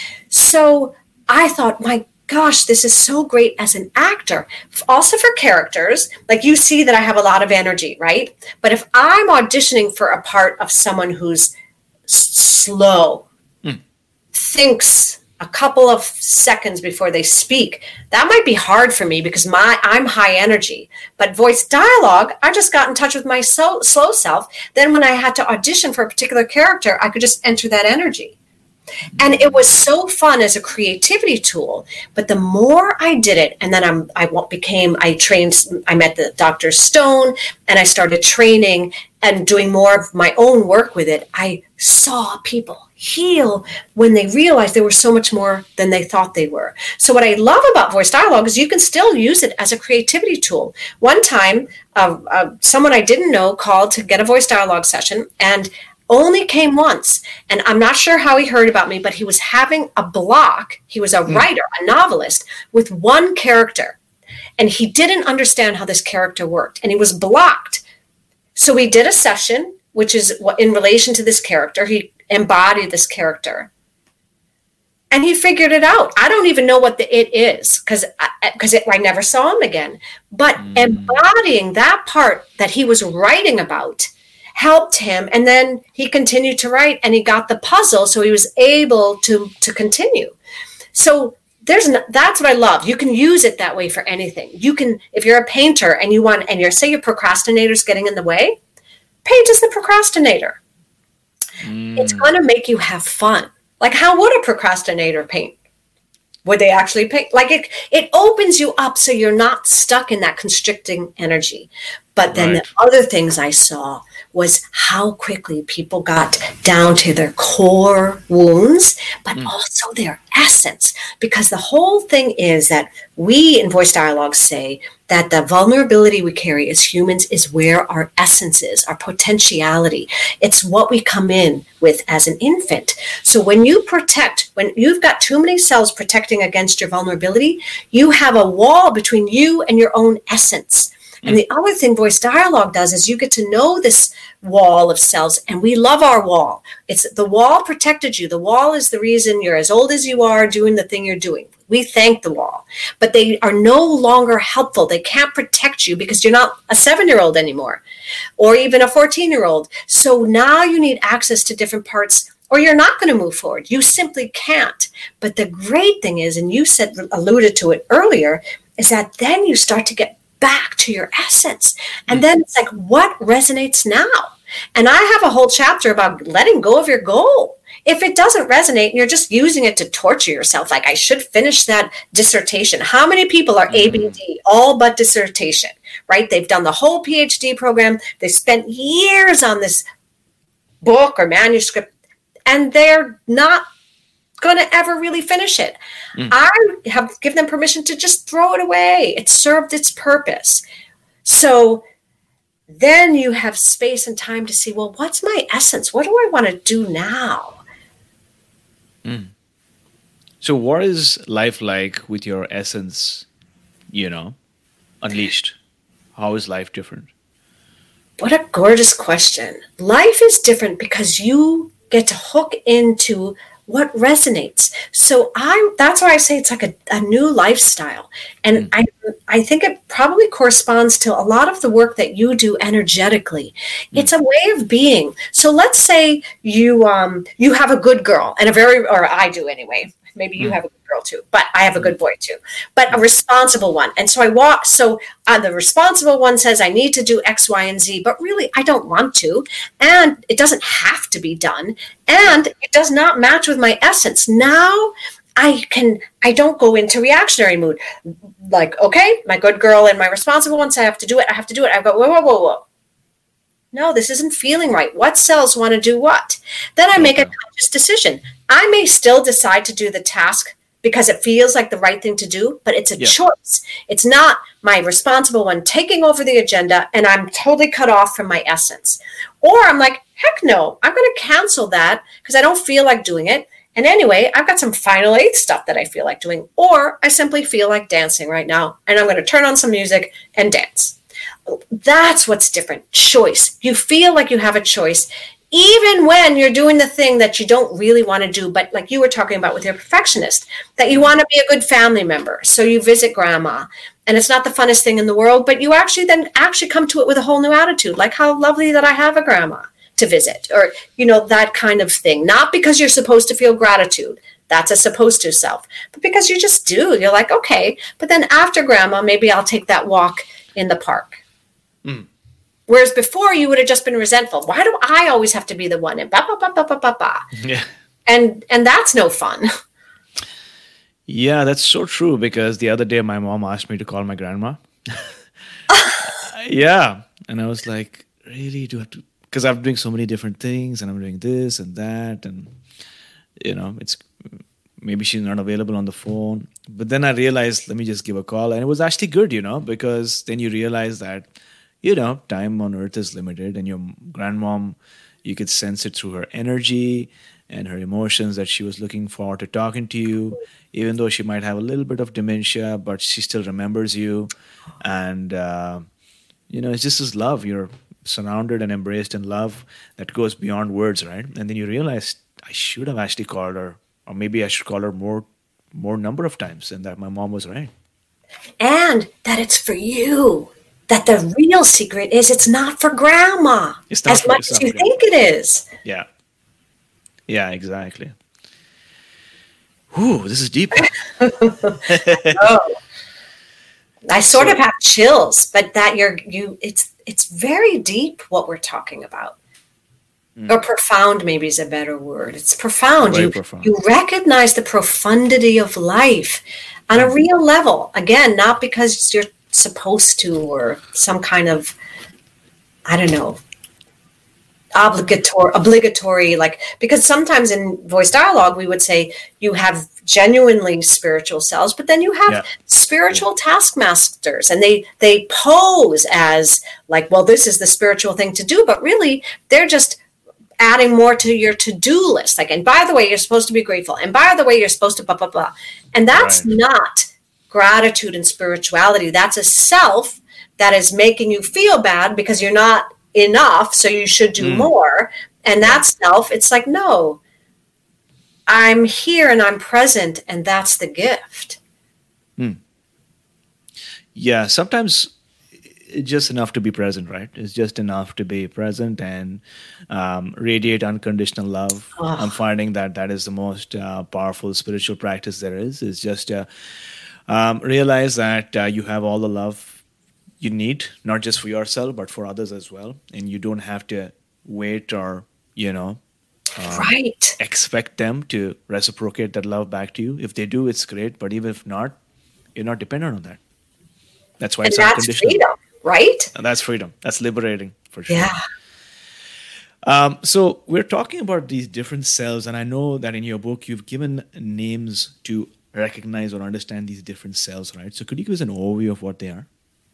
So I thought, my gosh, this is so great as an actor. Also for characters, like you see that I have a lot of energy, right? But if I'm auditioning for a part of someone who's slow, mm. thinks a couple of seconds before they speak, that might be hard for me because my I'm high energy. But voice dialogue, I just got in touch with my so, slow self. Then when I had to audition for a particular character, I could just enter that energy. And it was so fun as a creativity tool. But the more I did it, and then I'm, I became, I trained, I met the Doctor Stone, and I started training and doing more of my own work with it. I saw people heal when they realized they were so much more than they thought they were. So what I love about voice dialogue is you can still use it as a creativity tool. One time, uh, uh, someone I didn't know called to get a voice dialogue session, and only came once. And I'm not sure how he heard about me, but he was having a block. He was a mm. writer, a novelist with one character. And he didn't understand how this character worked. And he was blocked. So we did a session, which is in relation to this character. He embodied this character. And he figured it out. I don't even know what the it is because because I, I never saw him again. But mm. embodying that part that he was writing about helped him, and then he continued to write, and he got the puzzle, so he was able to to continue. So there's no, that's what I love. You can use it that way for anything. You can, if you're a painter and you want, and you're say your procrastinator's getting in the way, paint as the procrastinator. Mm. It's going to make you have fun. Like, how would a procrastinator paint? Would they actually paint? Like it, it opens you up so you're not stuck in that constricting energy. But then right. the other things I saw was how quickly people got down to their core wounds, but mm. also their essence. Because the whole thing is that we in voice dialogue say that the vulnerability we carry as humans is where our essence is, our potentiality. It's what we come in with as an infant. So when you protect, when you've got too many cells protecting against your vulnerability, you have a wall between you and your own essence. And the other thing voice dialogue does is you get to know this wall of cells, and we love our wall. It's the wall protected you. The wall is the reason you're as old as you are doing the thing you're doing. We thank the wall, but they are no longer helpful. They can't protect you because you're not a seven-year-old anymore, or even a fourteen-year-old. So now you need access to different parts, or you're not going to move forward. You simply can't. But the great thing is, and you said, alluded to it earlier, is that then you start to get back to your essence. And then it's like, what resonates now? And I have a whole chapter about letting go of your goal. If it doesn't resonate and you're just using it to torture yourself, like I should finish that dissertation. How many people are A B D, all but dissertation, right? They've done the whole PhD program. They spent years on this book or manuscript, and they're not going to ever really finish it. Mm. I have given them permission to just throw it away. It served its purpose. So then you have space and time to see, well, what's my essence? What do I want to do now? Mm. So what is life like with your essence, you know, unleashed? How is life different? What a gorgeous question. Life is different because you get to hook into what resonates. So I that's why I say it's like a, a new lifestyle. And mm. I I think it probably corresponds to a lot of the work that you do energetically. Mm. It's a way of being. So let's say you um you have a good girl and a very or I do anyway. Maybe you mm. have a good girl too, but I have a good boy too, but a responsible one. And so I walk, so uh, the responsible one says, I need to do X, Y, and Z, but really I don't want to. And it doesn't have to be done. And it does not match with my essence. Now I can, I don't go into reactionary mood. Like, okay, my good girl and my responsible one say I have to do it. I have to do it. I go, whoa, whoa, whoa, whoa. No, this isn't feeling right. What cells want to do what? Then I make a conscious decision. I may still decide to do the task because it feels like the right thing to do, but it's a yeah. choice. It's not my responsible one taking over the agenda and I'm totally cut off from my essence. Or I'm like, heck no, I'm going to cancel that because I don't feel like doing it. And anyway, I've got some final eight stuff that I feel like doing. Or I simply feel like dancing right now and I'm going to turn on some music and dance. That's what's different. Choice. You feel like you have a choice, even when you're doing the thing that you don't really want to do, but like you were talking about with your perfectionist, that you want to be a good family member. So you visit grandma, and it's not the funnest thing in the world, but you actually then actually come to it with a whole new attitude, like how lovely that I have a grandma to visit, or, you know, that kind of thing. Not because you're supposed to feel gratitude. That's a supposed to self, but because you just do. You're like, okay, but then after grandma, maybe I'll take that walk in the park. Mm. Whereas before you would have just been resentful. Why do I always have to be the one? And ba ba ba ba ba ba ba. Yeah. And and that's no fun. Yeah, that's so true. Because the other day my mom asked me to call my grandma. Yeah, and I was like, really? Do I have to? Because I'm doing so many different things, and I'm doing this and that, and you know, it's maybe she's not available on the phone. But then I realized, let me just give a call, and it was actually good, you know, because then you realize that, you know, time on earth is limited, and your grandmom, you could sense it through her energy and her emotions that she was looking forward to talking to you, even though she might have a little bit of dementia, but she still remembers you. And, uh, you know, it's just this love. You're surrounded and embraced in love that goes beyond words, right? And then you realize, I should have actually called her, or maybe I should call her more, more number of times, and that my mom was right. And that it's for you. That the real secret is it's not for grandma it's not as for, much as you think it is. Yeah. Yeah, exactly. Ooh, this is deep. Oh. I sort so, of have chills, but that you're you it's it's very deep what we're talking about. Mm. Or profound maybe is a better word. It's profound. You, profound. You recognize the profundity of life on mm. a real level. Again, not because you're supposed to, or some kind of, I don't know, obligatory, obligatory, like, because sometimes in voice dialogue, we would say you have genuinely spiritual selves, but then you have yeah. spiritual yeah. taskmasters, and they, they pose as like, well, this is the spiritual thing to do, but really they're just adding more to your to-do list. Like, and by the way, you're supposed to be grateful. And by the way, you're supposed to blah, blah, blah. And that's right. not gratitude and spirituality. That's a self that is making you feel bad because you're not enough, so you should do mm. more. And that self, it's like, no, I'm here and I'm present, and that's the gift. Mm. Yeah, sometimes it's just enough to be present, right? It's just enough to be present and um, radiate unconditional love. Oh. I'm finding that that is the most uh, powerful spiritual practice there is. It's just uh, Um, realize that uh, you have all the love you need, not just for yourself, but for others as well. And you don't have to wait or, you know, um, Right. expect them to reciprocate that love back to you. If they do, it's great. But even if not, you're not dependent on that. That's why And it's that's unconditional. freedom, right? And that's freedom. That's liberating for sure. Yeah. Um, so we're talking about these different selves, and I know that in your book you've given names to recognize or understand these different selves, right? So could you give us an overview of what they are?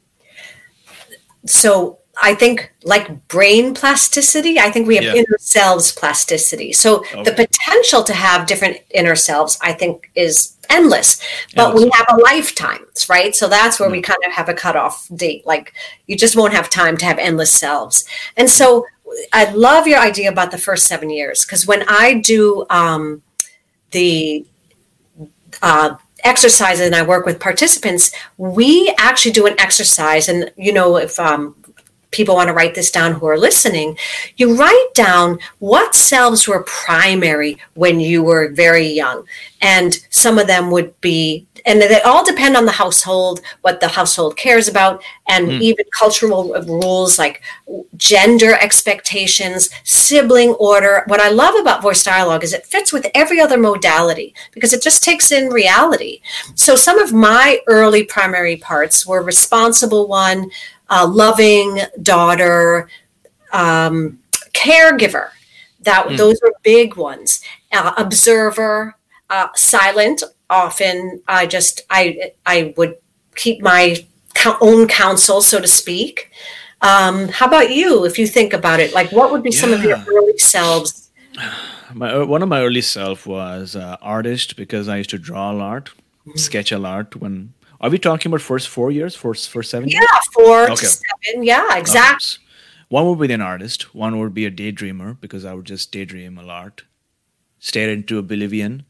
So I think like brain plasticity, I think we have Yeah. inner selves plasticity. So Okay. the potential to have different inner selves, I think, is endless. But we Endless. have a lifetime, right? So that's where we kind of have a cutoff date. Like you just won't have time to have endless selves. And so I love your idea about the first seven years because when I do um, the uh, exercise and I work with participants, we actually do an exercise. And, you know, if um, people want to write this down who are listening, you write down what selves were primary when you were very young. And some of them would be, and they all depend on the household, what the household cares about, and even cultural rules like gender expectations, sibling order. What I love about voice dialogue is it fits with every other modality because it just takes in reality. So some of my early primary parts were responsible one, uh, loving daughter, um, caregiver. That mm. Those were big ones. Uh, observer, uh, silent. Often, I just I I would keep my own counsel, so to speak. Um, how about you? If you think about it, like what would be yeah. some of your early selves? My one of my early self was uh, artist because I used to draw a lot, mm. sketch a lot. When are we talking about first four years, first first seven yeah, years? Yeah, four okay. to seven. Yeah, exactly. Okay. One would be an artist. One would be a daydreamer because I would just daydream a lot, stare into oblivion.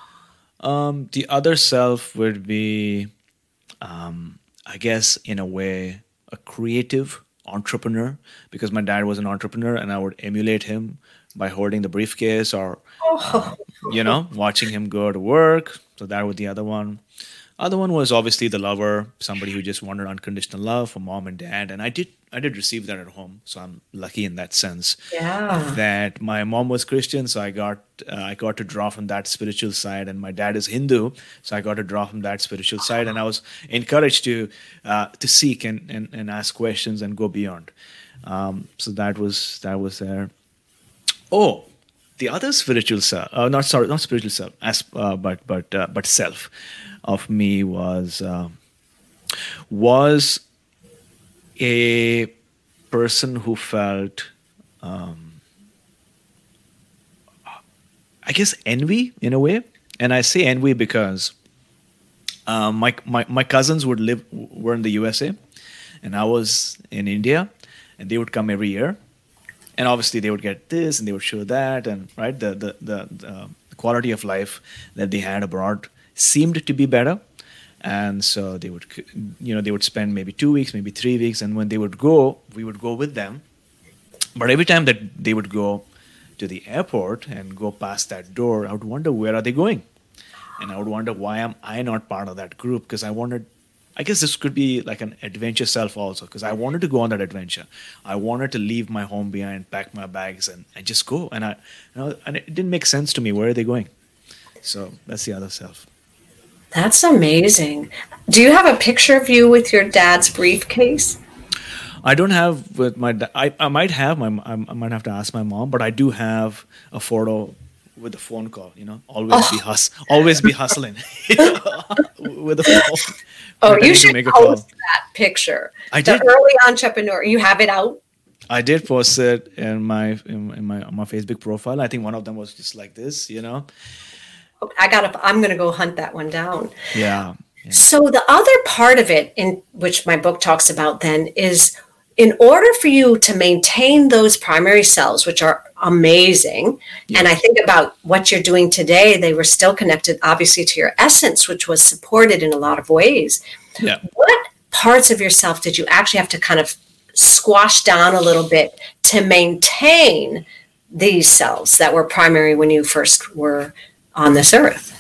Um, the other self would be, um, I guess, in a way, a creative entrepreneur because my dad was an entrepreneur and I would emulate him by holding the briefcase or, oh. uh, you know, watching him go to work. So that was the other one. Other one was obviously the lover, somebody who just wanted unconditional love from mom and dad. And I did I did receive that at home. So I'm lucky in that sense. Yeah. That my mom was Christian, so I got uh, I got to draw from that spiritual side. And my dad is Hindu, so I got to draw from that spiritual side. And I was encouraged to uh, to seek and, and, and ask questions and go beyond. Um, so that was that was there. Oh, the other spiritual self, uh, not sorry, not spiritual self, as uh, but but uh, but self of me was uh, was a person who felt, um, I guess, envy in a way, and I say envy because uh, my my my cousins would live were in the U S A, and I was in India, and they would come every year. And obviously, they would get this, and they would show that, and right, the the the, the quality of life that they had abroad seemed to be better, and so they would, you know, they would spend maybe two weeks, maybe three weeks, and when they would go, we would go with them. But every time that they would go to the airport and go past that door, I would wonder where are they going, and I would wonder why am I not part of that group because I wanted. I guess this could be like an adventure self also because I wanted to go on that adventure. I wanted to leave my home behind, pack my bags, and, and just go. And I, you know, and it didn't make sense to me. Where are they going? So that's the other self. That's amazing. Do you have a picture of you with your dad's briefcase? I don't have with my. Da- I I might have my. I might have to ask my mom, but I do have a photo with a phone call. You know, always oh. be hus. Always be hustling with a phone. Oh, you should post that picture. I did. The early entrepreneur. You have it out? I did post it in my in, in my on my Facebook profile. I think one of them was just like this, you know. I got to I'm going to go hunt that one down. Yeah, yeah. So the other part of it, in which my book talks about, then is in order for you to maintain those primary selves, which are amazing, yes. and I think about what you're doing today, they were still connected, obviously, to your essence, which was supported in a lot of ways. Yeah. What parts of yourself did you actually have to kind of squash down a little bit to maintain these selves that were primary when you first were on this earth?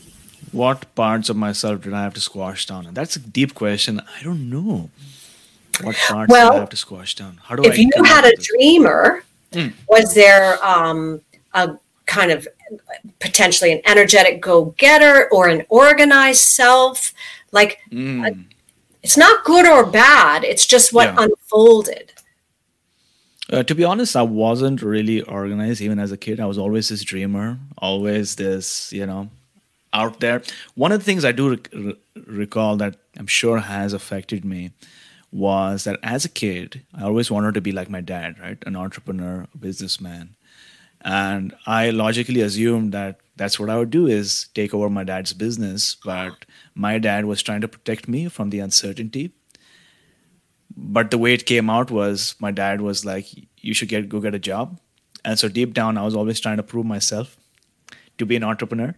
What parts of myself did I have to squash down? And that's a deep question. I don't know. What parts Well, do I have to squash down? How do I if you connect had a with this? dreamer, Mm. was there um, a kind of potentially an energetic go-getter or an organized self? Like, Mm. uh, it's not good or bad. It's just what Yeah. unfolded. Uh, to be honest, I wasn't really organized even as a kid. I was always this dreamer, always this, you know, out there. One of the things I do rec- re- recall that I'm sure has affected me was that as a kid, I always wanted to be like my dad, right? An entrepreneur, a businessman. And I logically assumed that that's what I would do is take over my dad's business. But my dad was trying to protect me from the uncertainty. But the way it came out was my dad was like, you should get go get a job. And so deep down, I was always trying to prove myself to be an entrepreneur.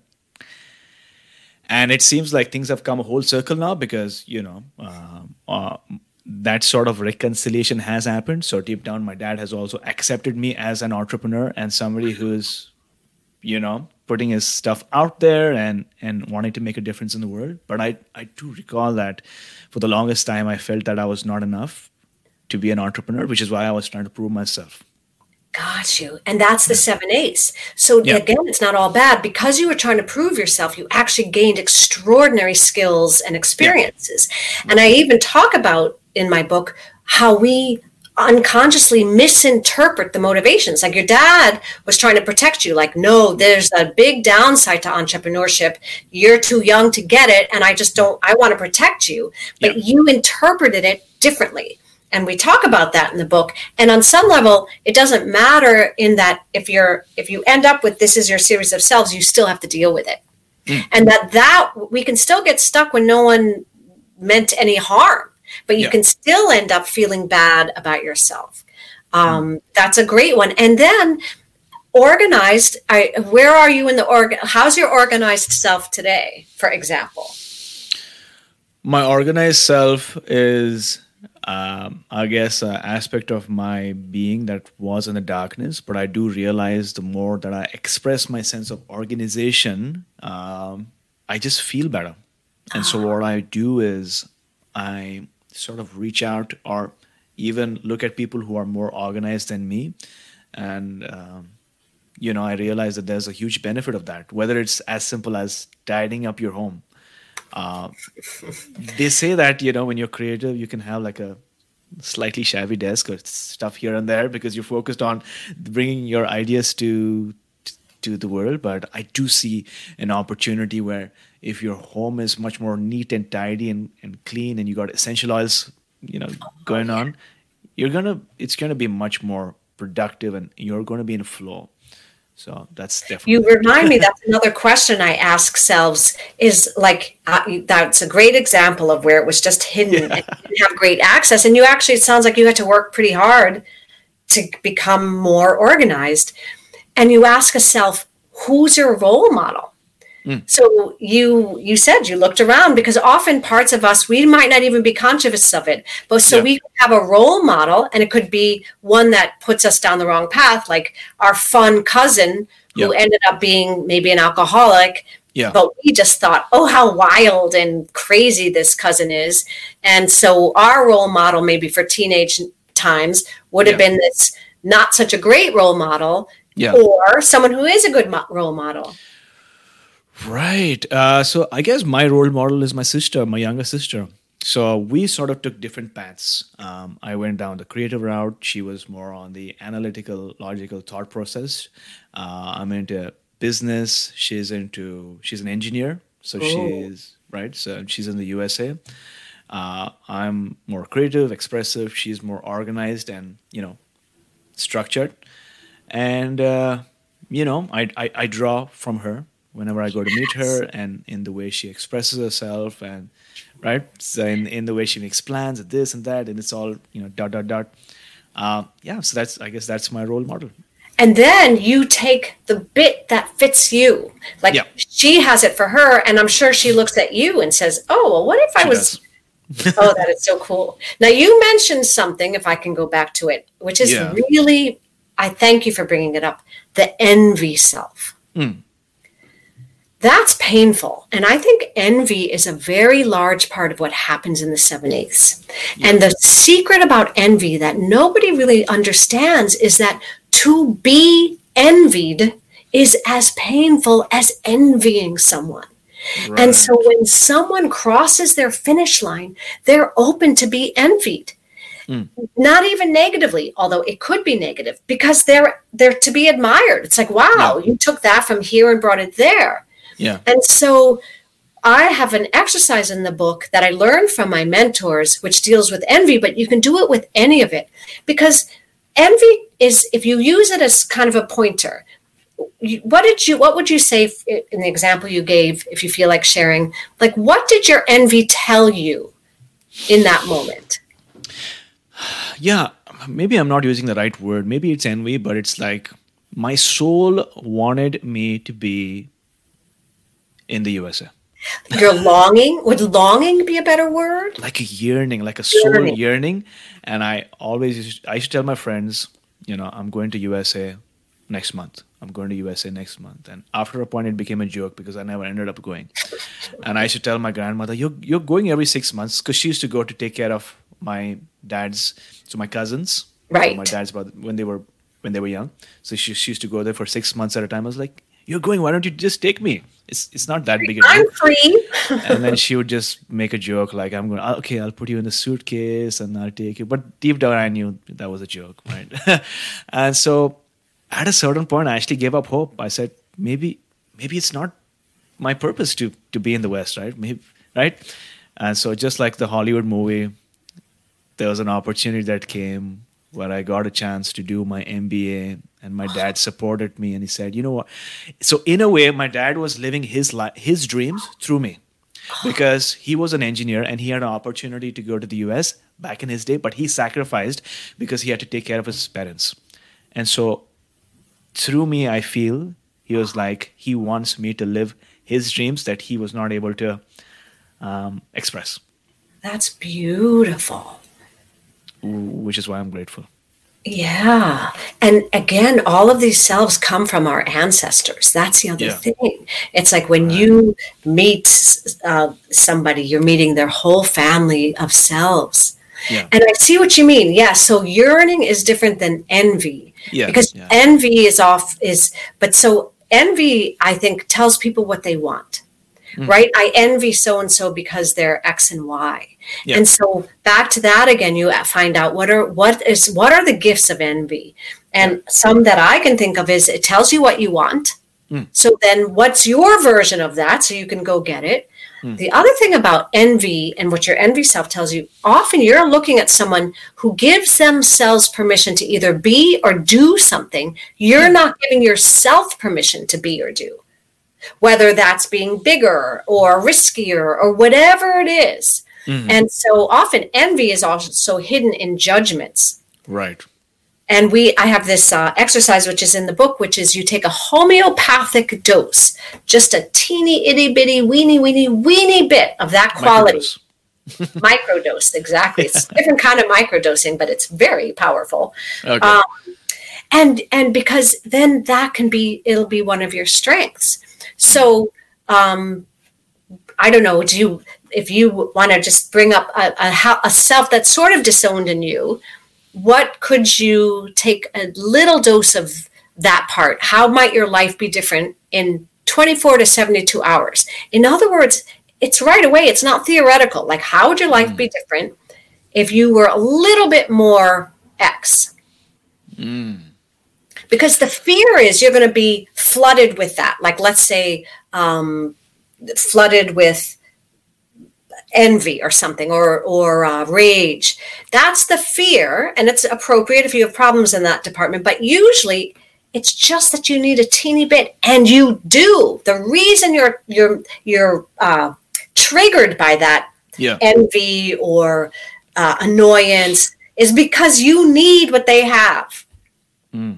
And it seems like things have come a whole circle now because, you know, uh, uh, that sort of reconciliation has happened. So deep down, my dad has also accepted me as an entrepreneur and somebody who's, you know, putting his stuff out there and, and wanting to make a difference in the world. But I, I do recall that for the longest time, I felt that I was not enough to be an entrepreneur, which is why I was trying to prove myself. Got you. And that's the seven ace. So Yeah. again, it's not all bad. Because you were trying to prove yourself, you actually gained extraordinary skills and experiences. And I even talk about in my book how we unconsciously misinterpret the motivations. Like your dad was trying to protect you. Like, no, there's a big downside to entrepreneurship. You're too young to get it. And I just don't, I want to protect you. But Yeah. you interpreted it differently. And we talk about that in the book. And on some level, it doesn't matter in that if you're, if you end up with this is your series of selves, you still have to deal with it. Mm. And that, that we can still get stuck when no one meant any harm. But you Yeah. can still end up feeling bad about yourself. Um, mm. That's a great one. And then organized, I, where are you in the org? How's your organized self today, for example? My organized self is, um, I guess, an aspect of my being that was in the darkness. But I do realize the more that I express my sense of organization, um, I just feel better. And so what I do is I sort of reach out or even look at people who are more organized than me. And, um, you know, I realize that there's a huge benefit of that, whether it's as simple as tidying up your home. Uh, they say that, you know, when you're creative, you can have like a slightly shabby desk or stuff here and there because you're focused on bringing your ideas to to the world. But I do see an opportunity where if your home is much more neat and tidy and, and clean and you got essential oils, you know, going on, you're going to, it's going to be much more productive and you're going to be in flow. So that's definitely. You remind me, that's another question I ask selves is like, uh, that's a great example of where it was just hidden yeah. and you didn't have great access. And you actually, it sounds like you had to work pretty hard to become more organized. And you ask yourself, who's your role model? Mm. So you you said you looked around because often parts of us, we might not even be conscious of it. But so yeah. we have a role model and it could be one that puts us down the wrong path, like our fun cousin who yeah. ended up being maybe an alcoholic. Yeah. But we just thought, oh, how wild and crazy this cousin is. And so our role model maybe for teenage times would have yeah. been this not such a great role model yeah. or someone who is a good mo- role model. Right. Uh, so I guess my role model is my sister, my younger sister. So we sort of took different paths. Um, I went down the creative route. She was more on the analytical, logical thought process. Uh, I'm into business. She's into, she's an engineer. So oh. she's, right. So she's in the U S A. Uh, I'm more creative, expressive. She's more organized and, you know, structured. And, uh, you know, I, I, I draw from her whenever I go to meet her and in the way she expresses herself and, right, so in, in the way she makes plans and this and that, and it's all, you know, dot, dot, dot. Uh, yeah, so that's, I guess that's my role model. And then you take the bit that fits you. Like yeah. she has it for her, and I'm sure she looks at you and says, oh, well, what if I she was... Oh, that is so cool. Now, you mentioned something, if I can go back to it, which is yeah. really, I thank you for bringing it up, the envy self. Mm. That's painful. And I think envy is a very large part of what happens in the seven eighths. Yeah. And the secret about envy that nobody really understands is that to be envied is as painful as envying someone. Right. And so when someone crosses their finish line, they're open to be envied. Mm. Not even negatively, although it could be negative, because they're they're to be admired. It's like, wow, yeah. you took that from here and brought it there. Yeah. And so I have an exercise in the book that I learned from my mentors, which deals with envy, but you can do it with any of it. Because envy is, if you use it as kind of a pointer, what did you, what would you say in the example you gave, if you feel like sharing, like what did your envy tell you in that moment? Yeah, maybe I'm not using the right word. Maybe it's envy, but it's like my soul wanted me to be in the U S A. Your longing, would longing be a better word? Like a yearning, like a soul yearning. yearning. And I always, used to, I used to tell my friends, you know, I'm going to U S A next month. I'm going to U S A next month. And after a point, it became a joke because I never ended up going. And I used to tell my grandmother, you're, you're going every six months because she used to go to take care of my dad's, so my cousins. Right. So my dad's brother, when they were when they were young. So she, she used to go there for six months at a time. I was like, you're going, why don't you just take me? It's it's not that big a deal. I'm free. And then she would just make a joke like, I'm going, okay, I'll put you in the suitcase and I'll take you. But deep down, I knew that was a joke, right? And so at a certain point, I actually gave up hope. I said, maybe maybe it's not my purpose to to be in the West, right? Maybe, right? And so just like the Hollywood movie, there was an opportunity that came where I got a chance to do my M B A, and my dad supported me, and he said, you know what? So in a way, my dad was living his li- his dreams through me, because he was an engineer and he had an opportunity to go to the U S back in his day, but he sacrificed because he had to take care of his parents. And so through me, I feel he was like, he wants me to live his dreams that he was not able to um, express. That's beautiful. Which is why I'm grateful. Yeah. And again, all of these selves come from our ancestors. That's the other yeah. thing. It's like when right. you meet uh, somebody, you're meeting their whole family of selves. Yeah. And I see what you mean. Yeah. So yearning is different than envy. Yeah. Because yeah. envy is off is, but so envy, I think, tells people what they want. Mm. Right? I envy so-and-so because they're X and Y. Yeah. And so back to that again, you find out what are what is what are the gifts of envy. And yeah. some that I can think of is it tells you what you want. Mm. So then what's your version of that? So you can go get it. Mm. The other thing about envy and what your envy self tells you, often you're looking at someone who gives themselves permission to either be or do something. You're mm. not giving yourself permission to be or do. Whether that's being bigger or riskier or whatever it is. Mm-hmm. And so often envy is also hidden in judgments. Right. And we, I have this uh, exercise, which is in the book, which is you take a homeopathic dose, just a teeny itty bitty weeny weeny weeny bit of that quality. Microdose. Microdose, exactly. It's a different kind of microdosing, but it's very powerful. Okay. Um, and, and because then that can be, it'll be one of your strengths. So, um, I don't know, do you, if you want to just bring up a, a, a self that's sort of disowned in you, what could you take a little dose of that part? How might your life be different in twenty-four to seventy-two hours? In other words, it's right away. It's not theoretical. Like, how would your life mm. be different if you were a little bit more X? Mm. Because the fear is you're going to be flooded with that. Like, let's say, um, flooded with envy or something, or or uh, rage. That's the fear, and it's appropriate if you have problems in that department. But usually, it's just that you need a teeny bit, and you do. The reason you're you're you're uh, triggered by that yeah. envy or uh, annoyance is because you need what they have. Mm.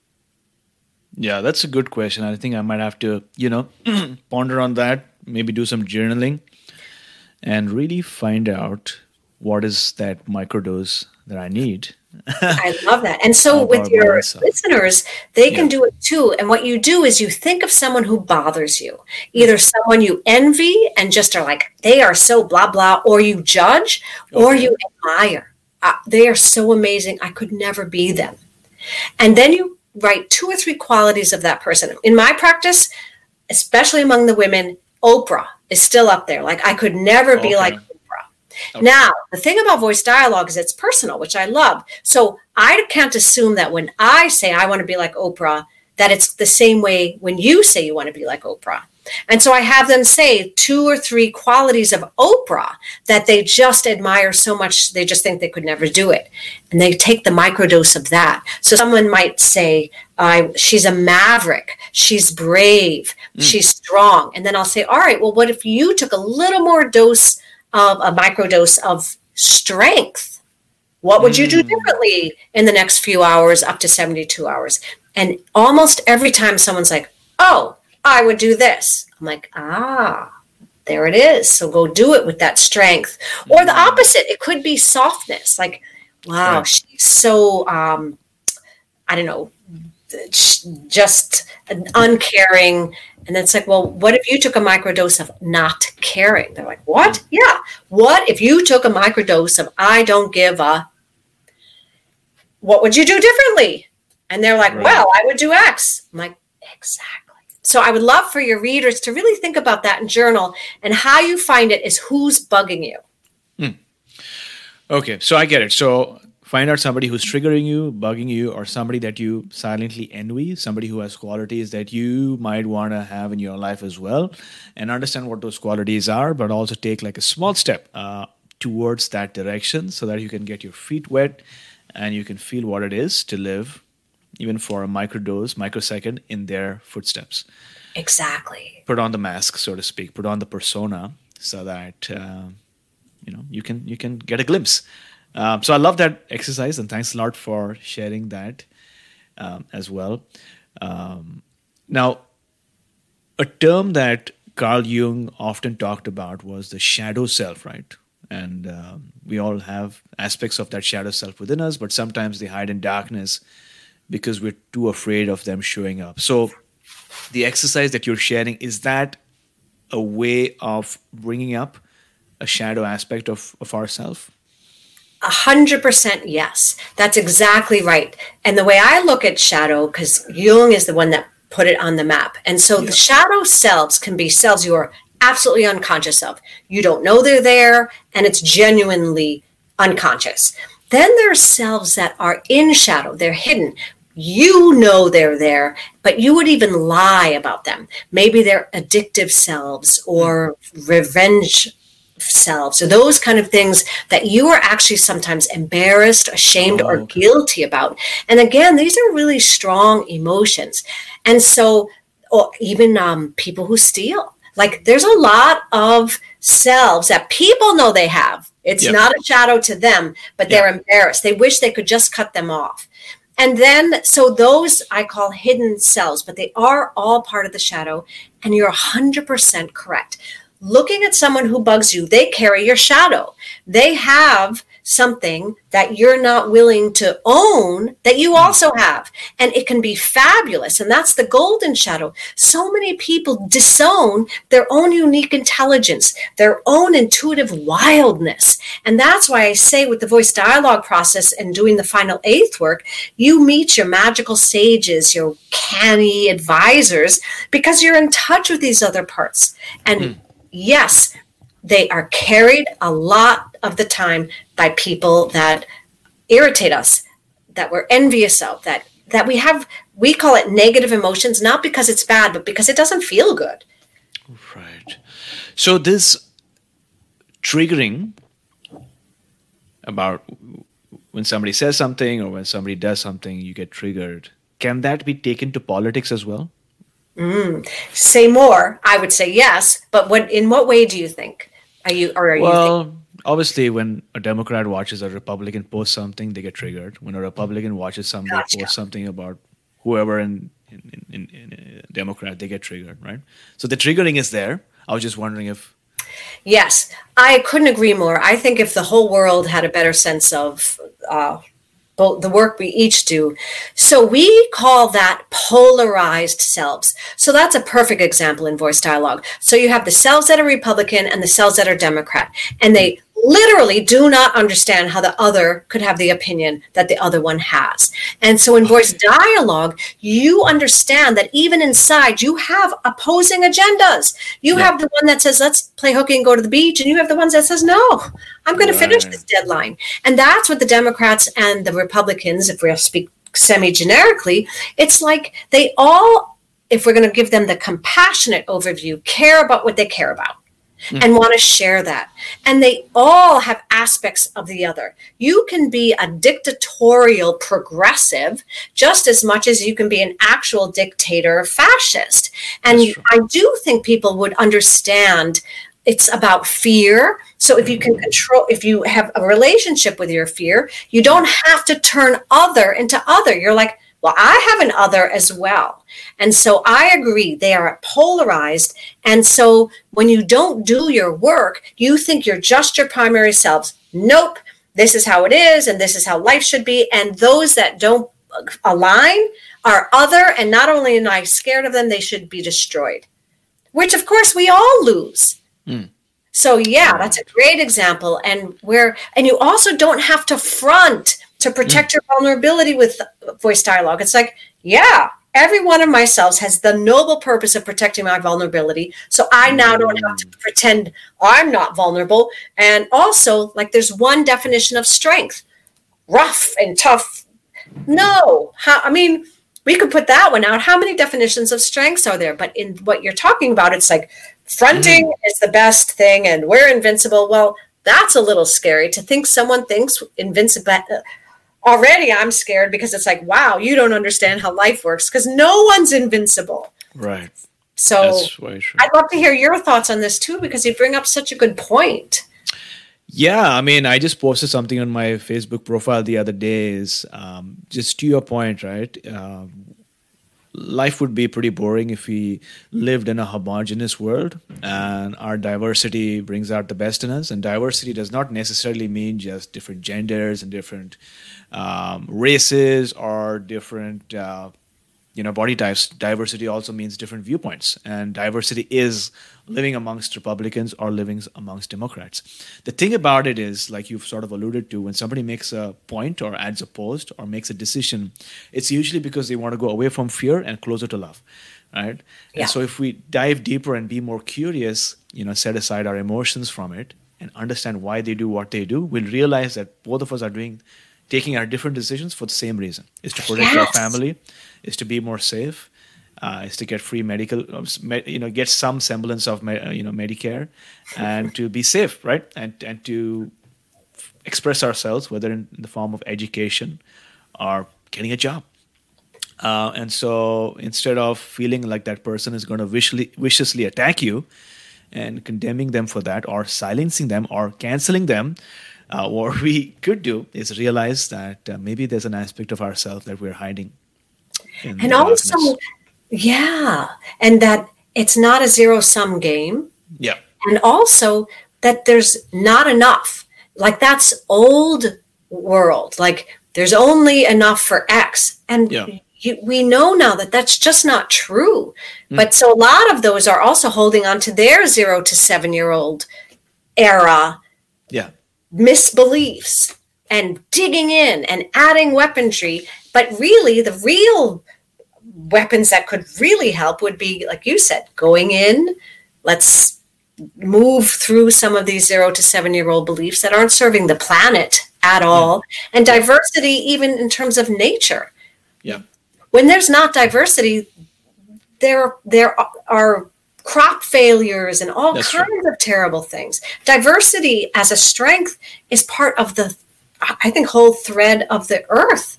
Yeah, that's a good question. I think I might have to, you know, ponder on that, maybe do some journaling and really find out what is that microdose that I need I love that. And so All with about your myself. listeners, they can Yeah. do it too. And what you do is you think of someone who bothers you, either someone you envy and just are like, they are so blah, blah, or you judge, or Okay. you admire. Uh, they are so amazing. I could never be them. And then you write two or three qualities of that person. In my practice, especially among the women, Oprah is still up there. Like, I could never be Okay. like Oprah. Now, the thing about voice dialogue is it's personal, which I love. So I can't assume that when I say I want to be like Oprah, that it's the same way when you say you want to be like Oprah. And so I have them say two or three qualities of Oprah that they just admire so much, they just think they could never do it. And they take the microdose of that. So someone might say, I, she's a maverick, she's brave, mm. she's strong. And then I'll say, all right, well, what if you took a little more dose of a microdose of strength? What would mm. you do differently in the next few hours up to seventy-two hours? And almost every time someone's like, oh, I would do this. I'm like, ah, there it is. So go do it with that strength. Or the opposite. It could be softness. Like, wow, right. she's so, um, I don't know, just uncaring. And it's like, well, what if you took a microdose of not caring? They're like, what? Yeah. What if you took a microdose of I don't give a, what would you do differently? And they're like, right. well, I would do X. I'm like, exactly. So I would love for your readers to really think about that and journal, and how you find it is who's bugging you. Hmm. Okay, so I get it. So find out somebody who's triggering you, bugging you, or somebody that you silently envy, somebody who has qualities that you might want to have in your life as well, and understand what those qualities are, but also take like a small step uh, towards that direction so that you can get your feet wet and you can feel what it is to live even for a microdose, microsecond, in their footsteps. Exactly. Put on the mask, so to speak. Put on the persona, so that uh, you know you can you can get a glimpse. Um, so I love that exercise, and thanks a lot for sharing that um, as well. Um, now, a term that Carl Jung often talked about was the shadow self, right? And um, we all have aspects of that shadow self within us, but sometimes they hide in darkness because we're too afraid of them showing up. So the exercise that you're sharing, is that a way of bringing up a shadow aspect of, of ourselves? A hundred percent yes. That's exactly right. And the way I look at shadow, because Jung is the one that put it on the map. And so yeah. the shadow selves can be selves you are absolutely unconscious of. You don't know they're there, and it's genuinely unconscious. Then there's selves that are in shadow. They're hidden. You know they're there, but you would even lie about them. Maybe they're addictive selves or revenge selves, or those kind of things that you are actually sometimes embarrassed, ashamed, oh, or okay. guilty about. And again, these are really strong emotions. And so, or even um, people who steal. Like, there's a lot of selves that people know they have. It's yep. not a shadow to them, but they're yep. embarrassed. They wish they could just cut them off. And then, so those I call hidden selves, but they are all part of the shadow. And you're one hundred percent correct. Looking at someone who bugs you, they carry your shadow. They have something that you're not willing to own that you also have. And it can be fabulous. And that's the golden shadow. So many people disown their own unique intelligence, their own intuitive wildness. And that's why I say with the voice dialogue process and doing the final eighth work, you meet your magical sages, your canny advisors, because you're in touch with these other parts. And mm. yes, they are carried a lot of the time by people that irritate us, that we're envious of, that that we have, we call it negative emotions, not because it's bad, but because it doesn't feel good. Right. So this triggering about when somebody says something or when somebody does something, you get triggered. Can that be taken to politics as well? Mm. Say more. I would say yes, but what? In what way do you think? Are you or are well, you? Well, obviously, when a Democrat watches a Republican post something, they get triggered. When a Republican watches somebody gotcha. post something about whoever in in, in, in in Democrat, they get triggered, right? So the triggering is there. I was just wondering if. Yes, I couldn't agree more. I think if the whole world had a better sense of uh, both the work we each do. So we call that polarized selves. So that's a perfect example in voice dialogue. So you have the selves that are Republican and the selves that are Democrat, and they literally do not understand how the other could have the opinion that the other one has. And so in voice dialogue, you understand that even inside you have opposing agendas. You yeah. have the one that says, let's play hooky and go to the beach. And you have the ones that says, no, I'm going right. to finish this deadline. And that's what the Democrats and the Republicans, if we speak semi-generically, it's like they all, if we're going to give them the compassionate overview, care about what they care about. Mm. And want to share that. And they all have aspects of the other. You can be a dictatorial progressive just as much as you can be an actual dictator or fascist. And I do think people would understand it's about fear. So if you can control, if you have a relationship with your fear, you don't have to turn other into other. You're like, well, I have an other as well. And so I agree, they are polarized. And so when you don't do your work, you think you're just your primary selves. Nope, this is how it is, and this is how life should be. And those that don't align are other, and not only am I scared of them, they should be destroyed, which of course we all lose. Mm. So yeah, that's a great example. And where, and you also don't have to front to protect mm. your vulnerability with voice dialogue. It's like, yeah, every one of my selves has the noble purpose of protecting my vulnerability. So I now don't have to pretend I'm not vulnerable. And also, like, there's one definition of strength, rough and tough. No, how, I mean, we could put that one out. How many definitions of strengths are there? But in what you're talking about, it's like fronting mm. is the best thing and we're invincible. Well, that's a little scary to think someone thinks invincible. Already I'm scared because it's like, wow, you don't understand how life works because no one's invincible. Right. So I'd love to hear your thoughts on this too, because you bring up such a good point. Yeah, I mean, I just posted something on my Facebook profile the other day is um, just to your point, right? Uh, life would be pretty boring if we lived in a homogeneous world, and our diversity brings out the best in us. And diversity does not necessarily mean just different genders and different um, races or different uh, you know, body types. Diversity also means different viewpoints, and diversity is living amongst Republicans or living amongst Democrats. The thing about it is, like you've sort of alluded to, when somebody makes a point or adds a post or makes a decision, it's usually because they want to go away from fear and closer to love, right? Yeah. And so if we dive deeper and be more curious, you know, set aside our emotions from it and understand why they do what they do, we'll realize that both of us are doing, taking our different decisions for the same reason. Is to protect yes. our family, is to be more safe, uh, is to get free medical, you know, get some semblance of, you know, Medicare, and to be safe, right? And and to express ourselves, whether in the form of education or getting a job. Uh, and so instead of feeling like that person is going to viciously, viciously attack you and condemning them for that, or silencing them or canceling them, uh, what we could do is realize that uh, maybe there's an aspect of ourselves that we're hiding. And also, yeah, and that it's not a zero-sum game. Yeah. And also that there's not enough. Like, that's old world. Like, there's only enough for X. And yeah. you, we know now that that's just not true. Mm. But so a lot of those are also holding on to their zero to seven-year-old era yeah. misbeliefs and digging in and adding weaponry. But really, the real weapons that could really help would be, like you said, going in, let's move through some of these zero to seven-year-old beliefs that aren't serving the planet at all, yeah. and diversity even in terms of nature. Yeah. When there's not diversity, there, there are crop failures and all That's kinds true. Of terrible things. Diversity as a strength is part of the, I think, whole thread of the earth.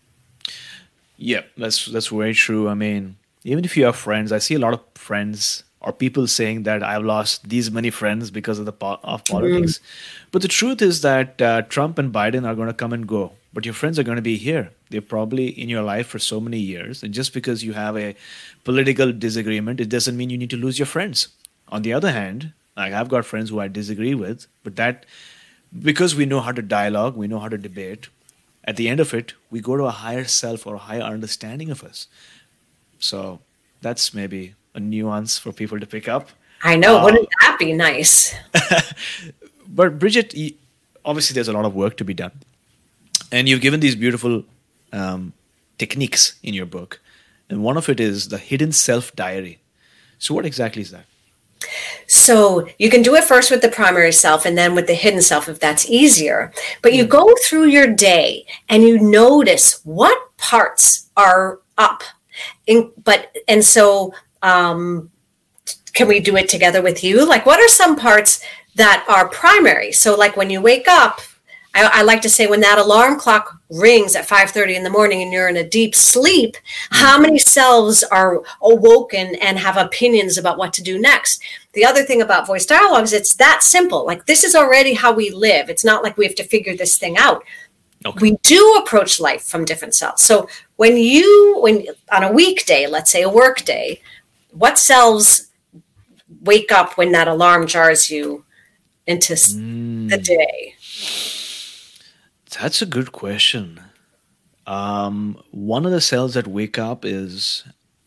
Yeah, that's that's very true. I mean, even if you have friends, I see a lot of friends or people saying that I've lost these many friends because of the po- of politics. Mm. But the truth is that uh, Trump and Biden are going to come and go, but your friends are going to be here. They're probably in your life for so many years. And just because you have a political disagreement, it doesn't mean you need to lose your friends. On the other hand, like I've got friends who I disagree with, but that because we know how to dialogue, we know how to debate, at the end of it, we go to a higher self or a higher understanding of us. So that's maybe a nuance for people to pick up. I know. Uh, Wouldn't that be nice? But Bridget, y- obviously there's a lot of work to be done. And you've given these beautiful um, techniques in your book. And one of it is the hidden self diary. So what exactly is that? So you can do it first with the primary self and then with the hidden self if that's easier. But you go through your day and you notice what parts are up. In, but and so um, can we do it together with you? Like, what are some parts that are primary? So like when you wake up, I, I like to say when that alarm clock rings at five thirty in the morning and you're in a deep sleep, mm-hmm. how many selves are awoken and have opinions about what to do next? The other thing about voice dialogues, it's that simple. Like, this is already how we live. It's not like we have to figure this thing out. Okay. We do approach life from different selves. So when you, when on a weekday, let's say a work day, what selves wake up when that alarm jars you into mm. the day? That's a good question. Um, one of the cells that wake up is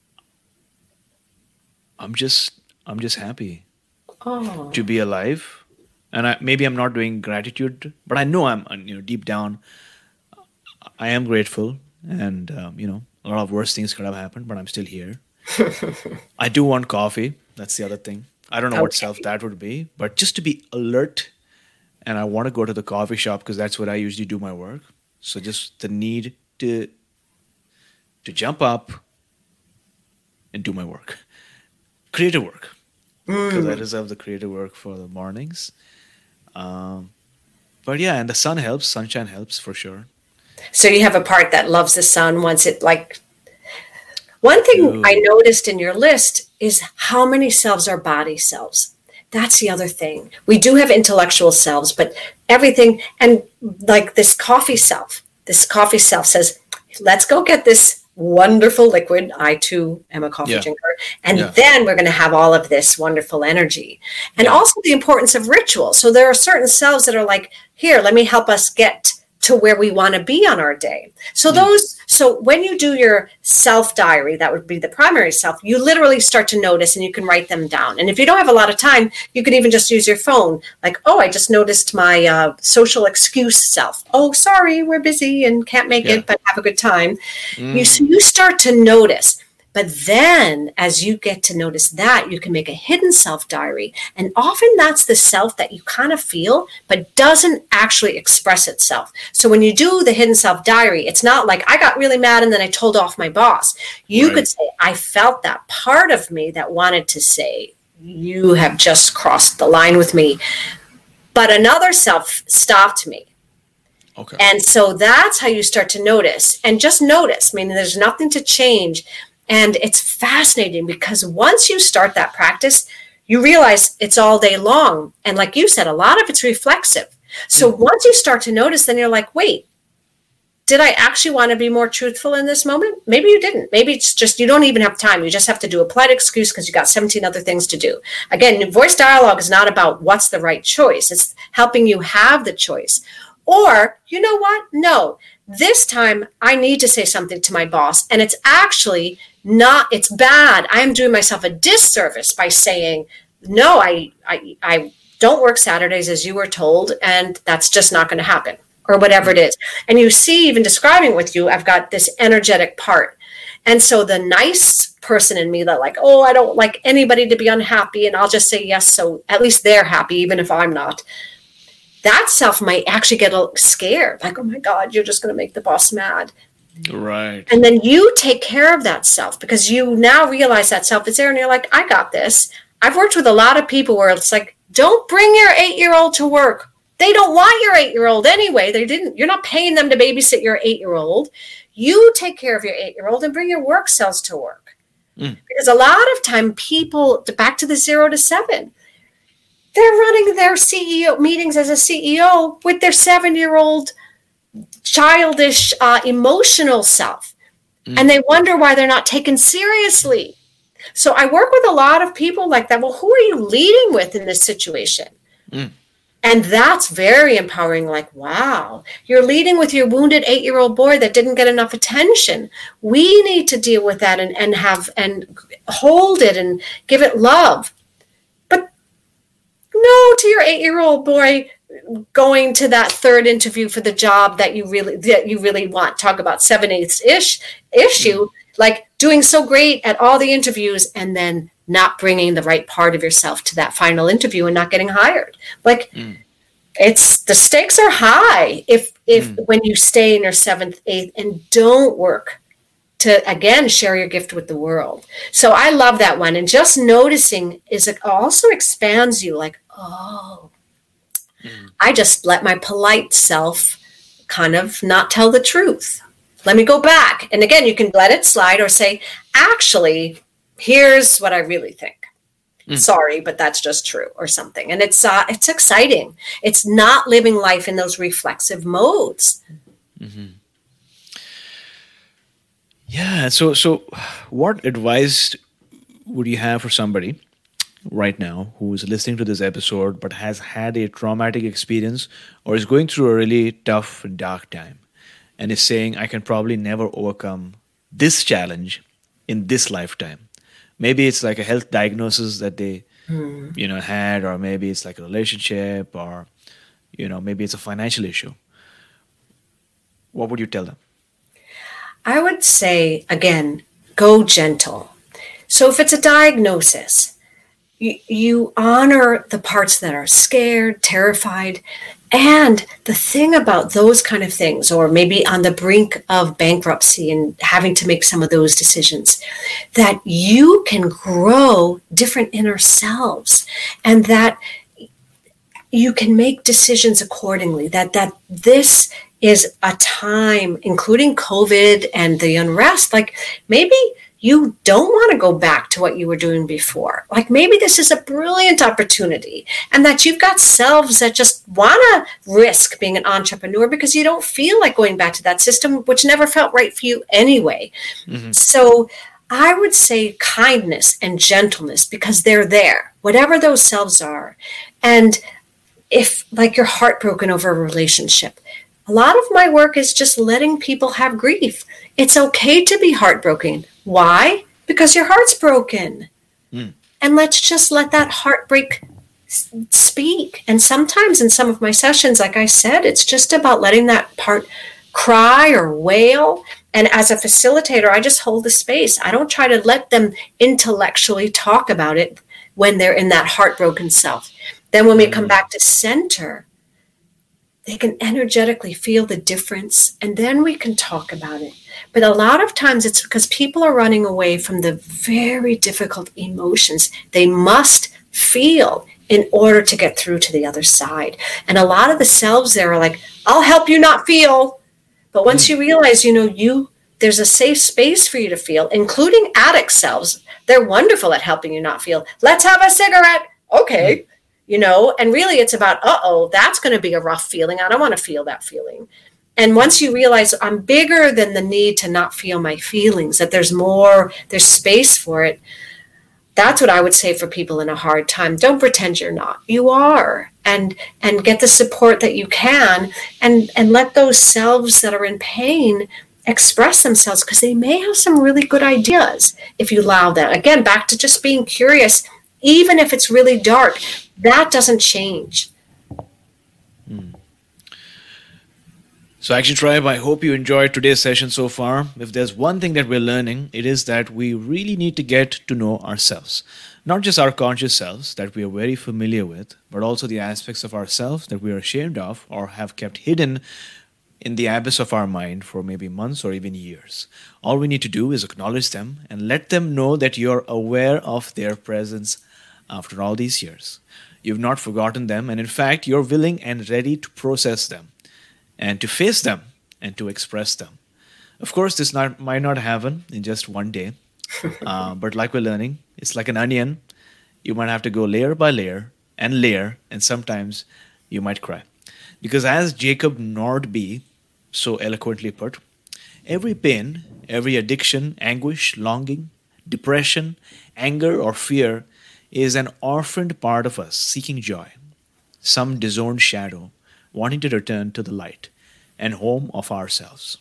I'm just I'm just happy oh. to be alive, and I, maybe I'm not doing gratitude, but I know I'm you know deep down I am grateful, and um, you know a lot of worse things could have happened, but I'm still here. I do want coffee. That's the other thing. I don't know okay. what self that would be, but just to be alert. And I want to go to the coffee shop because that's where I usually do my work. So just the need to to jump up and do my work. Creative work. Because mm. I reserve the creative work for the mornings. Um, but yeah, and the sun helps. Sunshine helps for sure. So you have a part that loves the sun once it like... One thing Ooh. I noticed in your list is how many selves are body selves. That's the other thing. We do have intellectual selves, but everything, and like this coffee self, this coffee self says, let's go get this wonderful liquid. I too am a coffee yeah. drinker. And yeah. then we're going to have all of this wonderful energy. And yeah. also the importance of ritual. So there are certain selves that are like, here, let me help us get to where we want to be on our day. So mm. those, so when you do your self diary, that would be the primary self, you literally start to notice and you can write them down. And if you don't have a lot of time, you could even just use your phone. Like, oh, I just noticed my uh, social excuse self. Oh, sorry, we're busy and can't make yeah. it, but have a good time. Mm. You, so you start to notice. But then as you get to notice that, you can make a hidden self diary. And often that's the self that you kind of feel, but doesn't actually express itself. So when you do the hidden self diary, it's not like I got really mad and then I told off my boss. You right. could say, I felt that part of me that wanted to say, you have just crossed the line with me. But another self stopped me. Okay. And so that's how you start to notice. And just notice. I mean, there's nothing to change. And it's fascinating because once you start that practice, you realize it's all day long. And like you said, a lot of it's reflexive. So mm-hmm. once you start to notice, then you're like, wait, did I actually want to be more truthful in this moment? Maybe you didn't. Maybe it's just you don't even have time. You just have to do a polite excuse because you got seventeen other things to do. Again, voice dialogue is not about what's the right choice. It's helping you have the choice. Or, you know what? No, this time I need to say something to my boss. And it's actually not, it's bad. I am doing myself a disservice by saying, no, I, I, I don't work Saturdays as you were told. And that's just not going to happen or whatever it is. And you see, even describing with you, I've got this energetic part. And so the nice person in me that like, oh, I don't like anybody to be unhappy. And I'll just say yes. So at least they're happy, even if I'm not. That self might actually get scared. Like, oh my God, you're just going to make the boss mad. Right. And then you take care of that self because you now realize that self is there and you're like, I got this. I've worked with a lot of people where it's like, don't bring your eight-year-old to work. They don't want your eight-year-old anyway. They didn't. You're not paying them to babysit your eight-year-old. You take care of your eight-year-old and bring your work selves to work. Mm. Because a lot of time people, back to the zero to seven, they're running their C E O meetings as a C E O with their seven-year-old childish, uh, emotional self. Mm. And they wonder why they're not taken seriously. So I work with a lot of people like that. Well, who are you leading with in this situation? Mm. And that's very empowering. Like, wow, you're leading with your wounded eight-year-old boy that didn't get enough attention. We need to deal with that and, and have and hold it and give it love. But no to your eight-year-old boy going to that third interview for the job that you really that you really want. Talk about seven-eighths ish issue, like doing so great at all the interviews and then not bringing the right part of yourself to that final interview and not getting hired. Like mm. it's the stakes are high if if mm. when you stay in your seventh, eighth and don't work to again share your gift with the world. So I love that one. And just noticing is it also expands you like, oh, mm. I just let my polite self kind of not tell the truth. Let me go back. And again, you can let it slide or say, actually, here's what I really think. Mm. Sorry, but that's just true or something. And it's uh, it's exciting. It's not living life in those reflexive modes. Mm-hmm. Yeah. So, so what advice would you have for somebody right now who is listening to this episode but has had a traumatic experience or is going through a really tough and dark time and is saying, I can probably never overcome this challenge in this lifetime? Maybe it's like a health diagnosis that they, mm. you know, had, or maybe it's like a relationship, or, you know, maybe it's a financial issue. What would you tell them? I would say, again, go gentle. So if it's a diagnosis, you, you honor the parts that are scared, terrified. And the thing about those kind of things, or maybe on the brink of bankruptcy and having to make some of those decisions, that you can grow different inner selves and that you can make decisions accordingly, that, that this is a time, including COVID and the unrest, like maybe you don't want to go back to what you were doing before. Like maybe this is a brilliant opportunity and that you've got selves that just want to risk being an entrepreneur because you don't feel like going back to that system, which never felt right for you anyway. Mm-hmm. So I would say kindness and gentleness because they're there, whatever those selves are. And if like you're heartbroken over a relationship, a lot of my work is just letting people have grief. It's okay to be heartbroken. Why? Because your heart's broken. Mm. And let's just let that heartbreak speak. And sometimes in some of my sessions, like I said, it's just about letting that part cry or wail. And as a facilitator, I just hold the space. I don't try to let them intellectually talk about it when they're in that heartbroken self. Then when we come back to center, they can energetically feel the difference, and then we can talk about it. But a lot of times it's because people are running away from the very difficult emotions they must feel in order to get through to the other side. And a lot of the selves there are like, I'll help you not feel. But once mm. you realize, you know, you there's a safe space for you to feel, including addict selves. They're wonderful at helping you not feel. Let's have a cigarette. Okay. Mm. You know, and really it's about, uh-oh, that's going to be a rough feeling. I don't want to feel that feeling. And once you realize I'm bigger than the need to not feel my feelings, that there's more, there's space for it. That's what I would say for people in a hard time. Don't pretend you're not. You are. And and get the support that you can and, and let those selves that are in pain express themselves because they may have some really good ideas if you allow them. Again, back to just being curious, even if it's really dark. That doesn't change. Hmm. So Action Tribe, I hope you enjoyed today's session so far. If there's one thing that we're learning, it is that we really need to get to know ourselves. Not just our conscious selves that we are very familiar with, but also the aspects of ourselves that we are ashamed of or have kept hidden in the abyss of our mind for maybe months or even years. All we need to do is acknowledge them and let them know that you're aware of their presence after all these years. You've not forgotten them, and in fact, you're willing and ready to process them and to face them and to express them. Of course, this not, might not happen in just one day, uh, but like we're learning, it's like an onion. You might have to go layer by layer and layer, and sometimes you might cry. Because as Jacob Nordby so eloquently put, every pain, every addiction, anguish, longing, depression, anger, or fear is an orphaned part of us seeking joy. some disowned shadow wanting to return to the light and home of ourselves.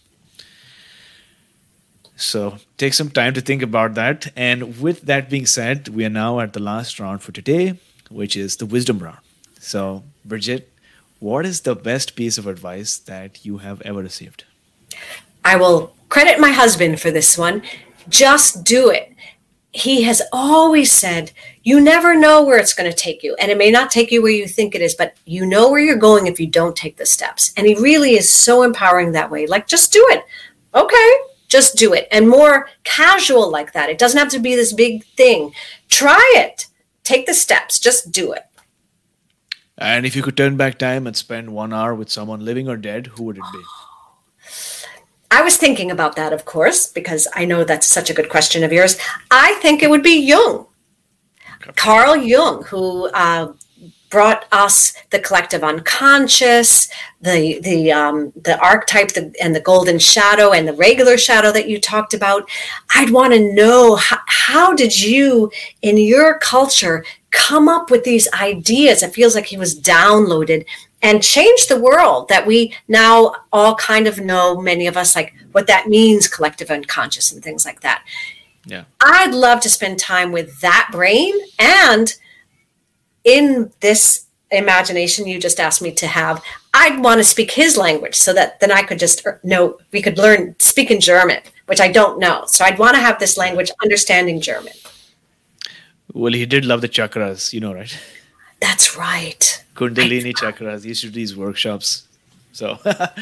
So take some time to think about that. And with that being said, we are now at the last round for today, which is the wisdom round. So, Bridget, what is the best piece of advice that you have ever received? I will credit my husband for this one. Just do it. He has always said, you never know where it's going to take you. And it may not take you where you think it is, but you know where you're going if you don't take the steps. And he really is so empowering that way. Like, just do it. Okay, just do it. And more casual like that. It doesn't have to be this big thing. Try it. Take the steps. Just do it. And if you could turn back time and spend one hour with someone living or dead, who would it be? I was thinking about that, of course, because I know that's such a good question of yours. I think it would be Jung, okay. Carl Jung, who uh, brought us the collective unconscious, the the um, the archetype, the, and the golden shadow, and the regular shadow that you talked about. I'd want to know how, how did you, in your culture, come up with these ideas? It feels like he was downloaded and change the world that we now all kind of know, many of us, like what that means, collective unconscious and things like that. Yeah, I'd love to spend time with that brain. And in this imagination you just asked me to have, I'd want to speak his language so that then I could just know, we could learn, speak in German, which I don't know. So I'd want to have this language, understanding German. Well, he did love the chakras, you know, right? That's right. Kundalini chakras. He used to do these workshops. So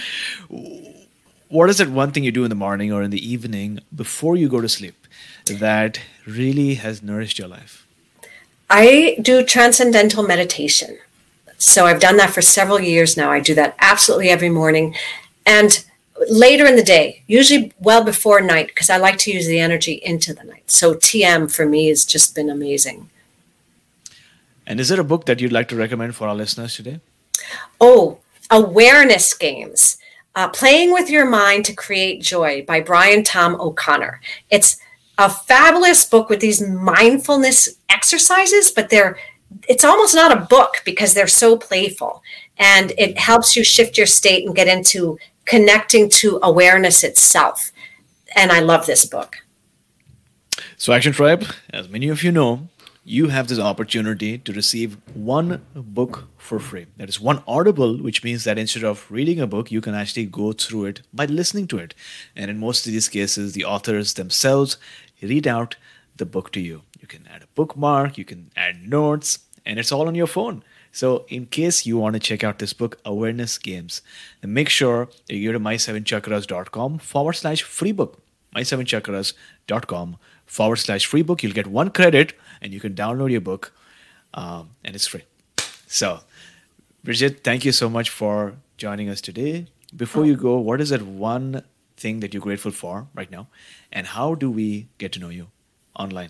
what is that one thing you do in the morning or in the evening before you go to sleep that really has nourished your life? I do transcendental meditation. So I've done that for several years now. I do that absolutely every morning. And later in the day, usually well before night, because I like to use the energy into the night. So T M for me has just been amazing. And is there a book that you'd like to recommend for our listeners today? Oh, Awareness Games. Uh, Playing with Your Mind to Create Joy by Brian Tom O'Connor. It's a fabulous book with these mindfulness exercises, but they're it's almost not a book because they're so playful. And it helps you shift your state and get into connecting to awareness itself. And I love this book. So Action Tribe, as many of you know, you have this opportunity to receive one book for free. That is one Audible, which means that instead of reading a book, you can actually go through it by listening to it. And in most of these cases, the authors themselves read out the book to you. You can add a bookmark, you can add notes, and it's all on your phone. So in case you want to check out this book, Awareness Games, then make sure that you go to my seven chakras dot com forward slash free book. my seven chakras dot com forward slash free book. You'll get one credit and you can download your book um, and it's free. So, Bridget, thank you so much for joining us today. Before you go, what is that one thing that you're grateful for right now? And how do we get to know you online?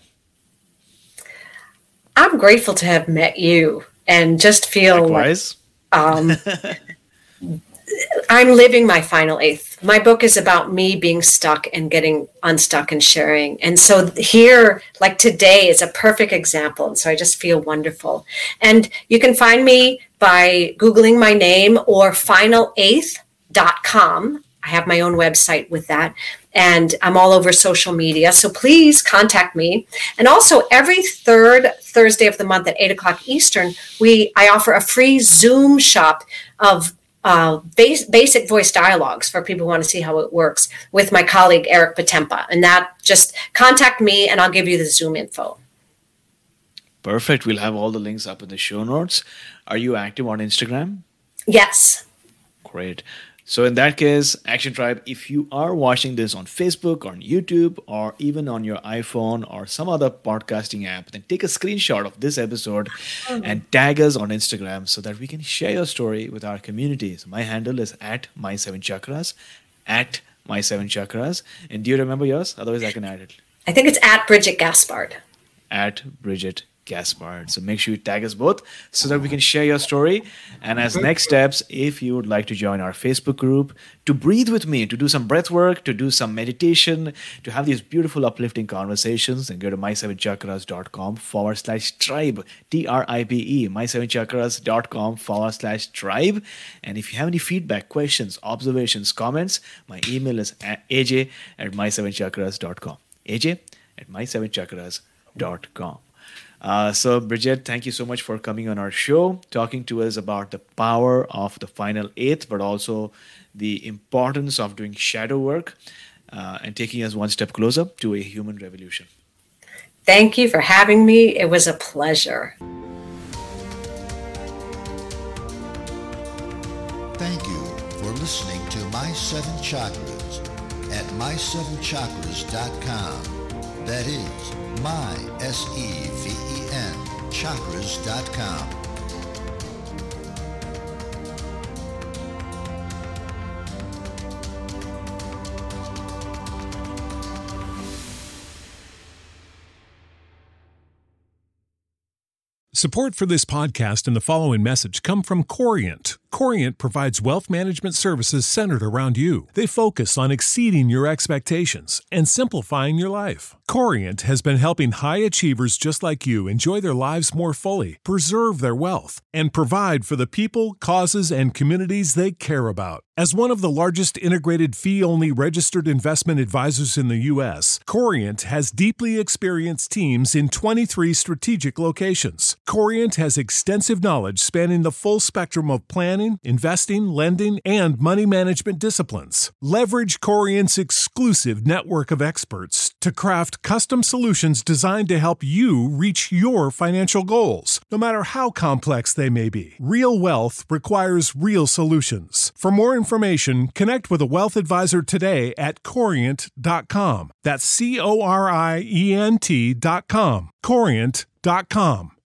I'm grateful to have met you and just feel Likewise. like um, I'm living my final eighth. My book is about me being stuck and getting unstuck and sharing. And so here, like today, is a perfect example. And so I just feel wonderful. And you can find me by Googling my name or final eighth dot com. I have my own website with that. And I'm all over social media. So please contact me. And also every third Thursday of the month at eight o'clock Eastern, we I offer a free Zoom shop of uh, base, basic voice dialogues for people who want to see how it works with my colleague, Eric Patempa. And that, just contact me and I'll give you the Zoom info. Perfect. We'll have all the links up in the show notes. Are you active on Instagram? Yes. Great. So in that case, Action Tribe, if you are watching this on Facebook, on YouTube, or even on your iPhone or some other podcasting app, then take a screenshot of this episode mm-hmm. and tag us on Instagram so that we can share your story with our community. So my handle is at my seven chakras, at my seven chakras. And do you remember yours? Otherwise, I can add it. I think it's at Bridget Gaspard. At Bridget Gaspard. So make sure you tag us both so that we can share your story. And as next steps, if you would like to join our Facebook group, to breathe with me, to do some breath work, to do some meditation, to have these beautiful uplifting conversations, then go to my seven chakras dot com forward slash tribe, T R I B E, my seven chakras dot com forward slash tribe. And if you have any feedback, questions, observations, comments, my email is A J at my seven chakras dot com. A J at my seven chakras dot com. Uh, so, Bridget, thank you so much for coming on our show, talking to us about the power of the final eighth, but also the importance of doing shadow work uh, and taking us one step closer to a human revolution. Thank you for having me. It was a pleasure. Thank you for listening to My Seven Chakras at my seven chakras dot com. That is my, S E V E N, chakras dot com. Support for this podcast and the following message come from Corient. Corient provides wealth management services centered around you. They focus on exceeding your expectations and simplifying your life. Corient has been helping high achievers just like you enjoy their lives more fully, preserve their wealth, and provide for the people, causes, and communities they care about. As one of the largest integrated fee-only registered investment advisors in the U S, Corient has deeply experienced teams in twenty-three strategic locations. Corient has extensive knowledge spanning the full spectrum of planning, investing, lending, and money management disciplines. Leverage Corient's exclusive network of experts to craft custom solutions designed to help you reach your financial goals, no matter how complex they may be. Real wealth requires real solutions. For more information, connect with a wealth advisor today at corient dot com. That's C O R I E N T dot com. corient dot com.